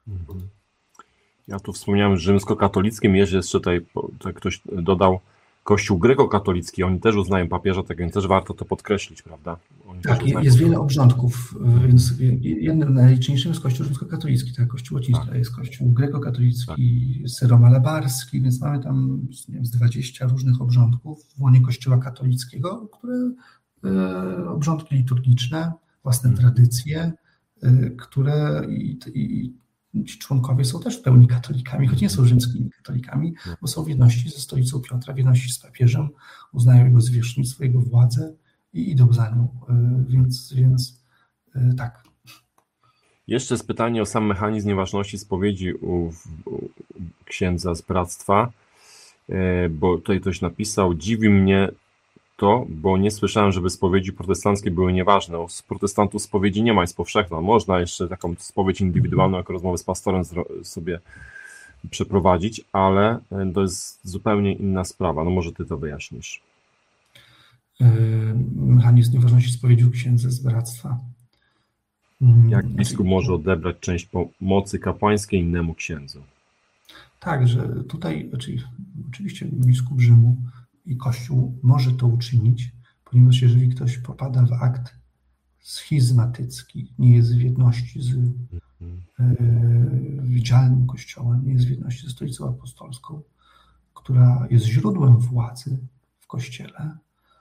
Ja tu wspomniałem rzymskokatolickim, jest jeszcze tutaj, tak ktoś dodał, Kościół grekokatolicki, oni też uznają papieża, tak więc też warto to podkreślić, prawda? Oni tak, jest wiele obrządków, więc jednym najliczniejszym jest Kościół rzymskokatolicki, tak, Kościół łaciński, jest Kościół grekokatolicki, syromalabarski, więc mamy tam z 20 różnych obrządków w łonie Kościoła katolickiego, które obrządki liturgiczne, własne tradycje, które ci członkowie są też w pełni katolikami, choć nie są rzymskimi katolikami, bo są w jedności ze stolicą Piotra, w jedności z papieżem, uznają jego zwierzchnictwo, jego władzę i idą za nią. Więc tak. Jeszcze jest pytanie o sam mechanizm nieważności spowiedzi u księdza z bractwa, bo tutaj ktoś napisał, dziwi mnie to, bo nie słyszałem, żeby spowiedzi protestanckie były nieważne. Z protestantów spowiedzi nie ma, jest powszechna. Można jeszcze taką spowiedź indywidualną, jako rozmowę z pastorem sobie przeprowadzić, ale to jest zupełnie inna sprawa. No może ty to wyjaśnisz. Mechanizm nieważności spowiedzi u księdza z bractwa. Jak biskup może odebrać część pomocy kapłańskiej innemu księdzu? Tak, że tutaj oczywiście biskup Rzymu i Kościół może to uczynić, ponieważ jeżeli ktoś popada w akt schizmatycki, nie jest w jedności z widzialnym Kościołem, nie jest w jedności ze Stolicą Apostolską, która jest źródłem władzy w Kościele,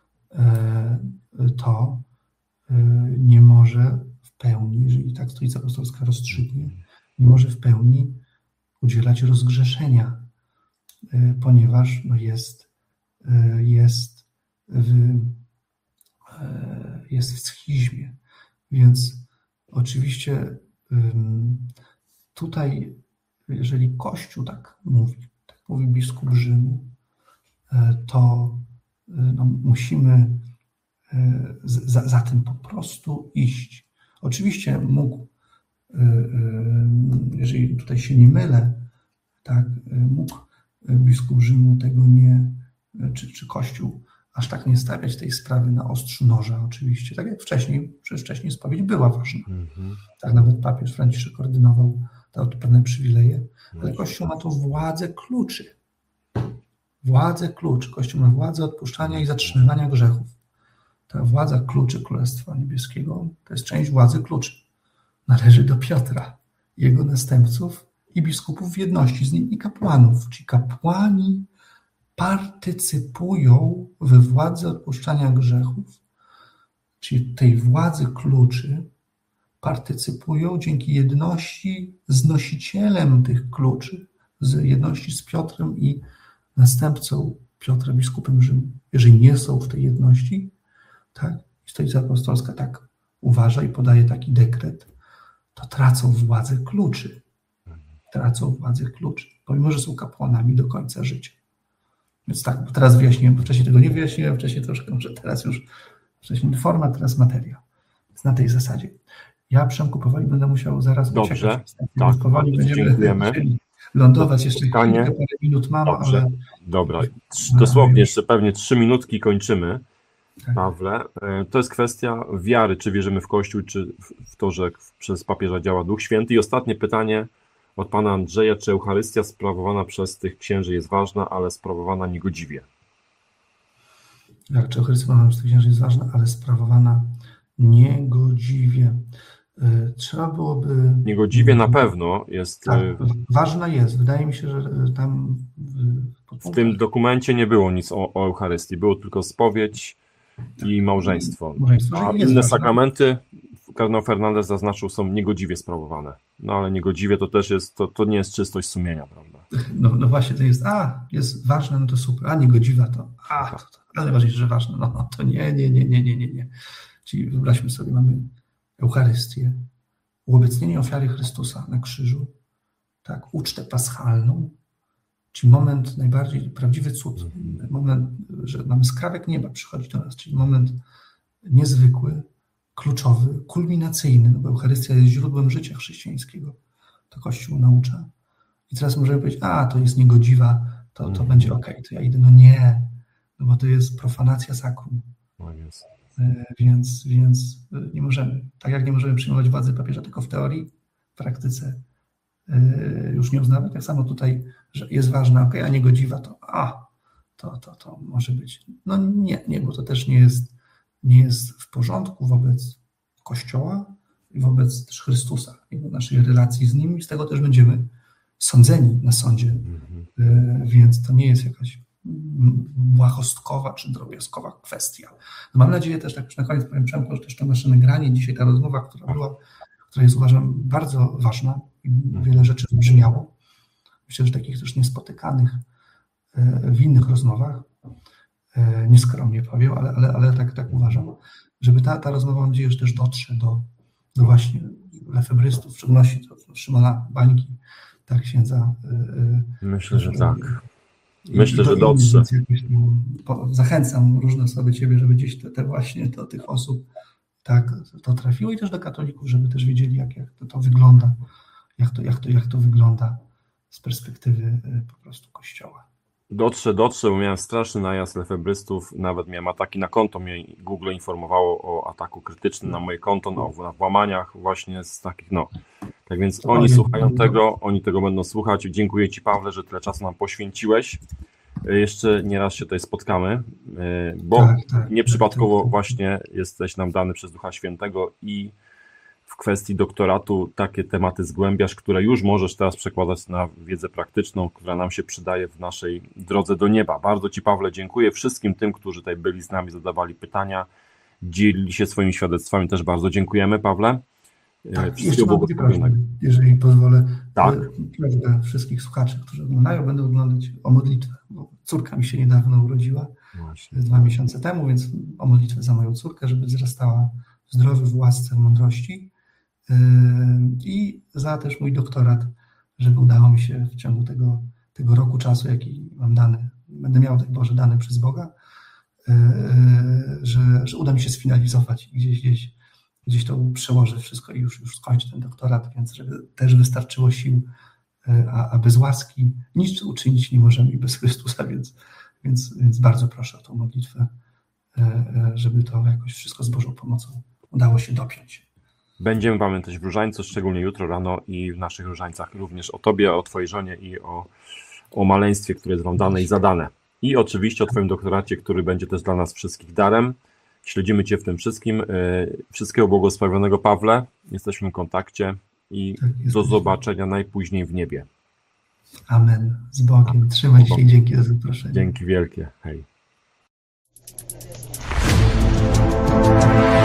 to nie może w pełni, jeżeli tak Stolica Apostolska rozstrzygnie, nie może w pełni udzielać rozgrzeszenia, ponieważ jest w schizmie. Więc oczywiście tutaj, jeżeli Kościół tak mówi biskup Rzymu, to musimy za tym po prostu iść. Oczywiście mógł, jeżeli tutaj się nie mylę, tak, mógł biskup Rzymu tego nie, czy Kościół aż tak nie stawiać tej sprawy na ostrzu noża oczywiście, tak jak wcześniej, przecież wcześniej spowiedź była ważna. Tak nawet papież Franciszek ordynował, dał tu pewne przywileje, ale Kościół ma tu władzę kluczy. Władzę kluczy. Kościół ma władzę odpuszczania i zatrzymywania grzechów. Ta władza kluczy Królestwa Niebieskiego to jest część władzy kluczy. Należy do Piotra, jego następców i biskupów w jedności z nim i kapłanów. Ci kapłani partycypują we władzy odpuszczania grzechów, czyli tej władzy kluczy partycypują dzięki jedności z nosicielem tych kluczy, z jedności z Piotrem i następcą Piotra, biskupem Rzymu. Jeżeli nie są w tej jedności, tak, Stolica Apostolska tak uważa i podaje taki dekret, to tracą władzę kluczy. Tracą władzę kluczy, pomimo że są kapłanami do końca życia. Więc tak, bo teraz wyjaśniłem, bo wcześniej tego nie wyjaśniłem, wcześniej troszkę, że teraz już wcześniej forma, teraz materia. Więc na tej zasadzie. Ja, Przemku, powoli będę musiał zaraz Dobrze, uciekać. tak, Więc powoli bardzo będziemy dziękujemy. musieli lądować. Jeszcze Spotkanie. chwilkę, parę minut mam, Dobrze, ale... dobra. Dosłownie jeszcze pewnie 3 minutki kończymy. Tak. Pawle, to jest kwestia wiary, czy wierzymy w Kościół, czy w to, że przez papieża działa Duch Święty. I ostatnie pytanie od pana Andrzeja, czy Eucharystia sprawowana przez tych księży jest ważna, ale sprawowana niegodziwie? Czy Eucharystia przez tych księży jest ważna, ale sprawowana niegodziwie. Trzeba byłoby... Niegodziwie na pewno jest... Tak, ważna jest. Wydaje mi się, że tam... W tym dokumencie nie było nic o Eucharystii, było tylko spowiedź i małżeństwo. A inne sakramenty, kardynał Fernandez zaznaczył, są niegodziwie sprawowane. No ale niegodziwie to też jest, to nie jest czystość sumienia, prawda? No właśnie, to jest, jest ważne, no to super, a niegodziwa to, ale najważniejsze, że ważne, no to nie. Czyli wyobraźmy sobie, mamy Eucharystię, uobecnienie ofiary Chrystusa na krzyżu, tak, ucztę paschalną, czyli moment najbardziej, prawdziwy cud, moment, że mamy skrawek nieba przychodzi do nas, czyli moment niezwykły, kluczowy, kulminacyjny, no bo Eucharystia jest źródłem życia chrześcijańskiego, to Kościół naucza. I teraz możemy powiedzieć, to jest niegodziwa, to będzie okej, to ja idę. No nie, no bo to jest profanacja sakrum. No jest. Więc nie możemy, tak jak nie możemy przyjmować władzy papieża tylko w teorii, w praktyce już nie uznawać. Tak samo tutaj, że jest ważna, a niegodziwa, to może być. No nie, bo to też nie jest w porządku wobec Kościoła i wobec też Chrystusa i naszej relacji z Nim i z tego też będziemy sądzeni na sądzie, więc to nie jest jakaś błahostkowa czy drobiazgowa kwestia. No mam nadzieję też, tak już na koniec powiem, Przemku, że też to nasze nagranie, dzisiaj ta rozmowa, która jest, uważam, bardzo ważna i wiele rzeczy wybrzmiało. Myślę, że takich też niespotykanych w innych rozmowach, nieskromnie powiem, ale tak uważam, żeby ta rozmowa, mam nadzieję, że też dotrze do właśnie lefebrystów, w szczególności do Szymona Bańki, tak, księdza. Myślę, że tak. Myślę, że dotrze. Zachęcam różne osoby ciebie, żeby gdzieś właśnie do tych osób tak to trafiło i też do katolików, żeby też wiedzieli, jak to wygląda, jak to wygląda z perspektywy po prostu Kościoła. Dotrze, bo miałem straszny najazd lefebrystów, nawet miałem ataki na konto, mnie Google informowało o ataku krytycznym na moje konto, na włamaniach właśnie z takich, Tak więc oni słuchają tego, oni tego będą słuchać. Dziękuję Ci, Pawle, że tyle czasu nam poświęciłeś. Jeszcze nie raz się tutaj spotkamy, bo nieprzypadkowo właśnie jesteś nam dany przez Ducha Świętego i w kwestii doktoratu takie tematy zgłębiasz, które już możesz teraz przekładać na wiedzę praktyczną, która nam się przydaje w naszej drodze do nieba. Bardzo Ci, Pawle, dziękuję. Wszystkim tym, którzy tutaj byli z nami, zadawali pytania, dzielili się swoimi świadectwami, też bardzo dziękujemy, Pawle. Tak, jeszcze mam prośbę, jeżeli pozwolę, prośbę wszystkich słuchaczy, którzy oglądają, będą oglądać o modlitwę, bo córka mi się niedawno urodziła, 2 miesiące temu, więc o modlitwę za moją córkę, żeby wzrastała zdrowy w łasce, w mądrości i za też mój doktorat, żeby udało mi się w ciągu tego roku czasu, jaki mam dany, będę miał, tak Boże, dany przez Boga, że uda mi się sfinalizować i gdzieś to przełożę wszystko i już skończę ten doktorat, więc żeby też wystarczyło sił, a bez łaski nic uczynić nie możemy i bez Chrystusa, więc bardzo proszę o tą modlitwę, żeby to jakoś wszystko z Bożą pomocą udało się dopiąć. Będziemy pamiętać w Różańcu, szczególnie jutro rano i w naszych Różańcach również o Tobie, o Twojej żonie i o maleństwie, które jest Wam dane i zadane. I oczywiście o Twoim doktoracie, który będzie też dla nas wszystkich darem. Śledzimy Cię w tym wszystkim. Wszystkiego błogosławionego, Pawle. Jesteśmy w kontakcie i do zobaczenia najpóźniej w niebie. Amen. Z Bogiem. Trzymaj się i dzięki za zaproszenie. Dzięki wielkie. Hej.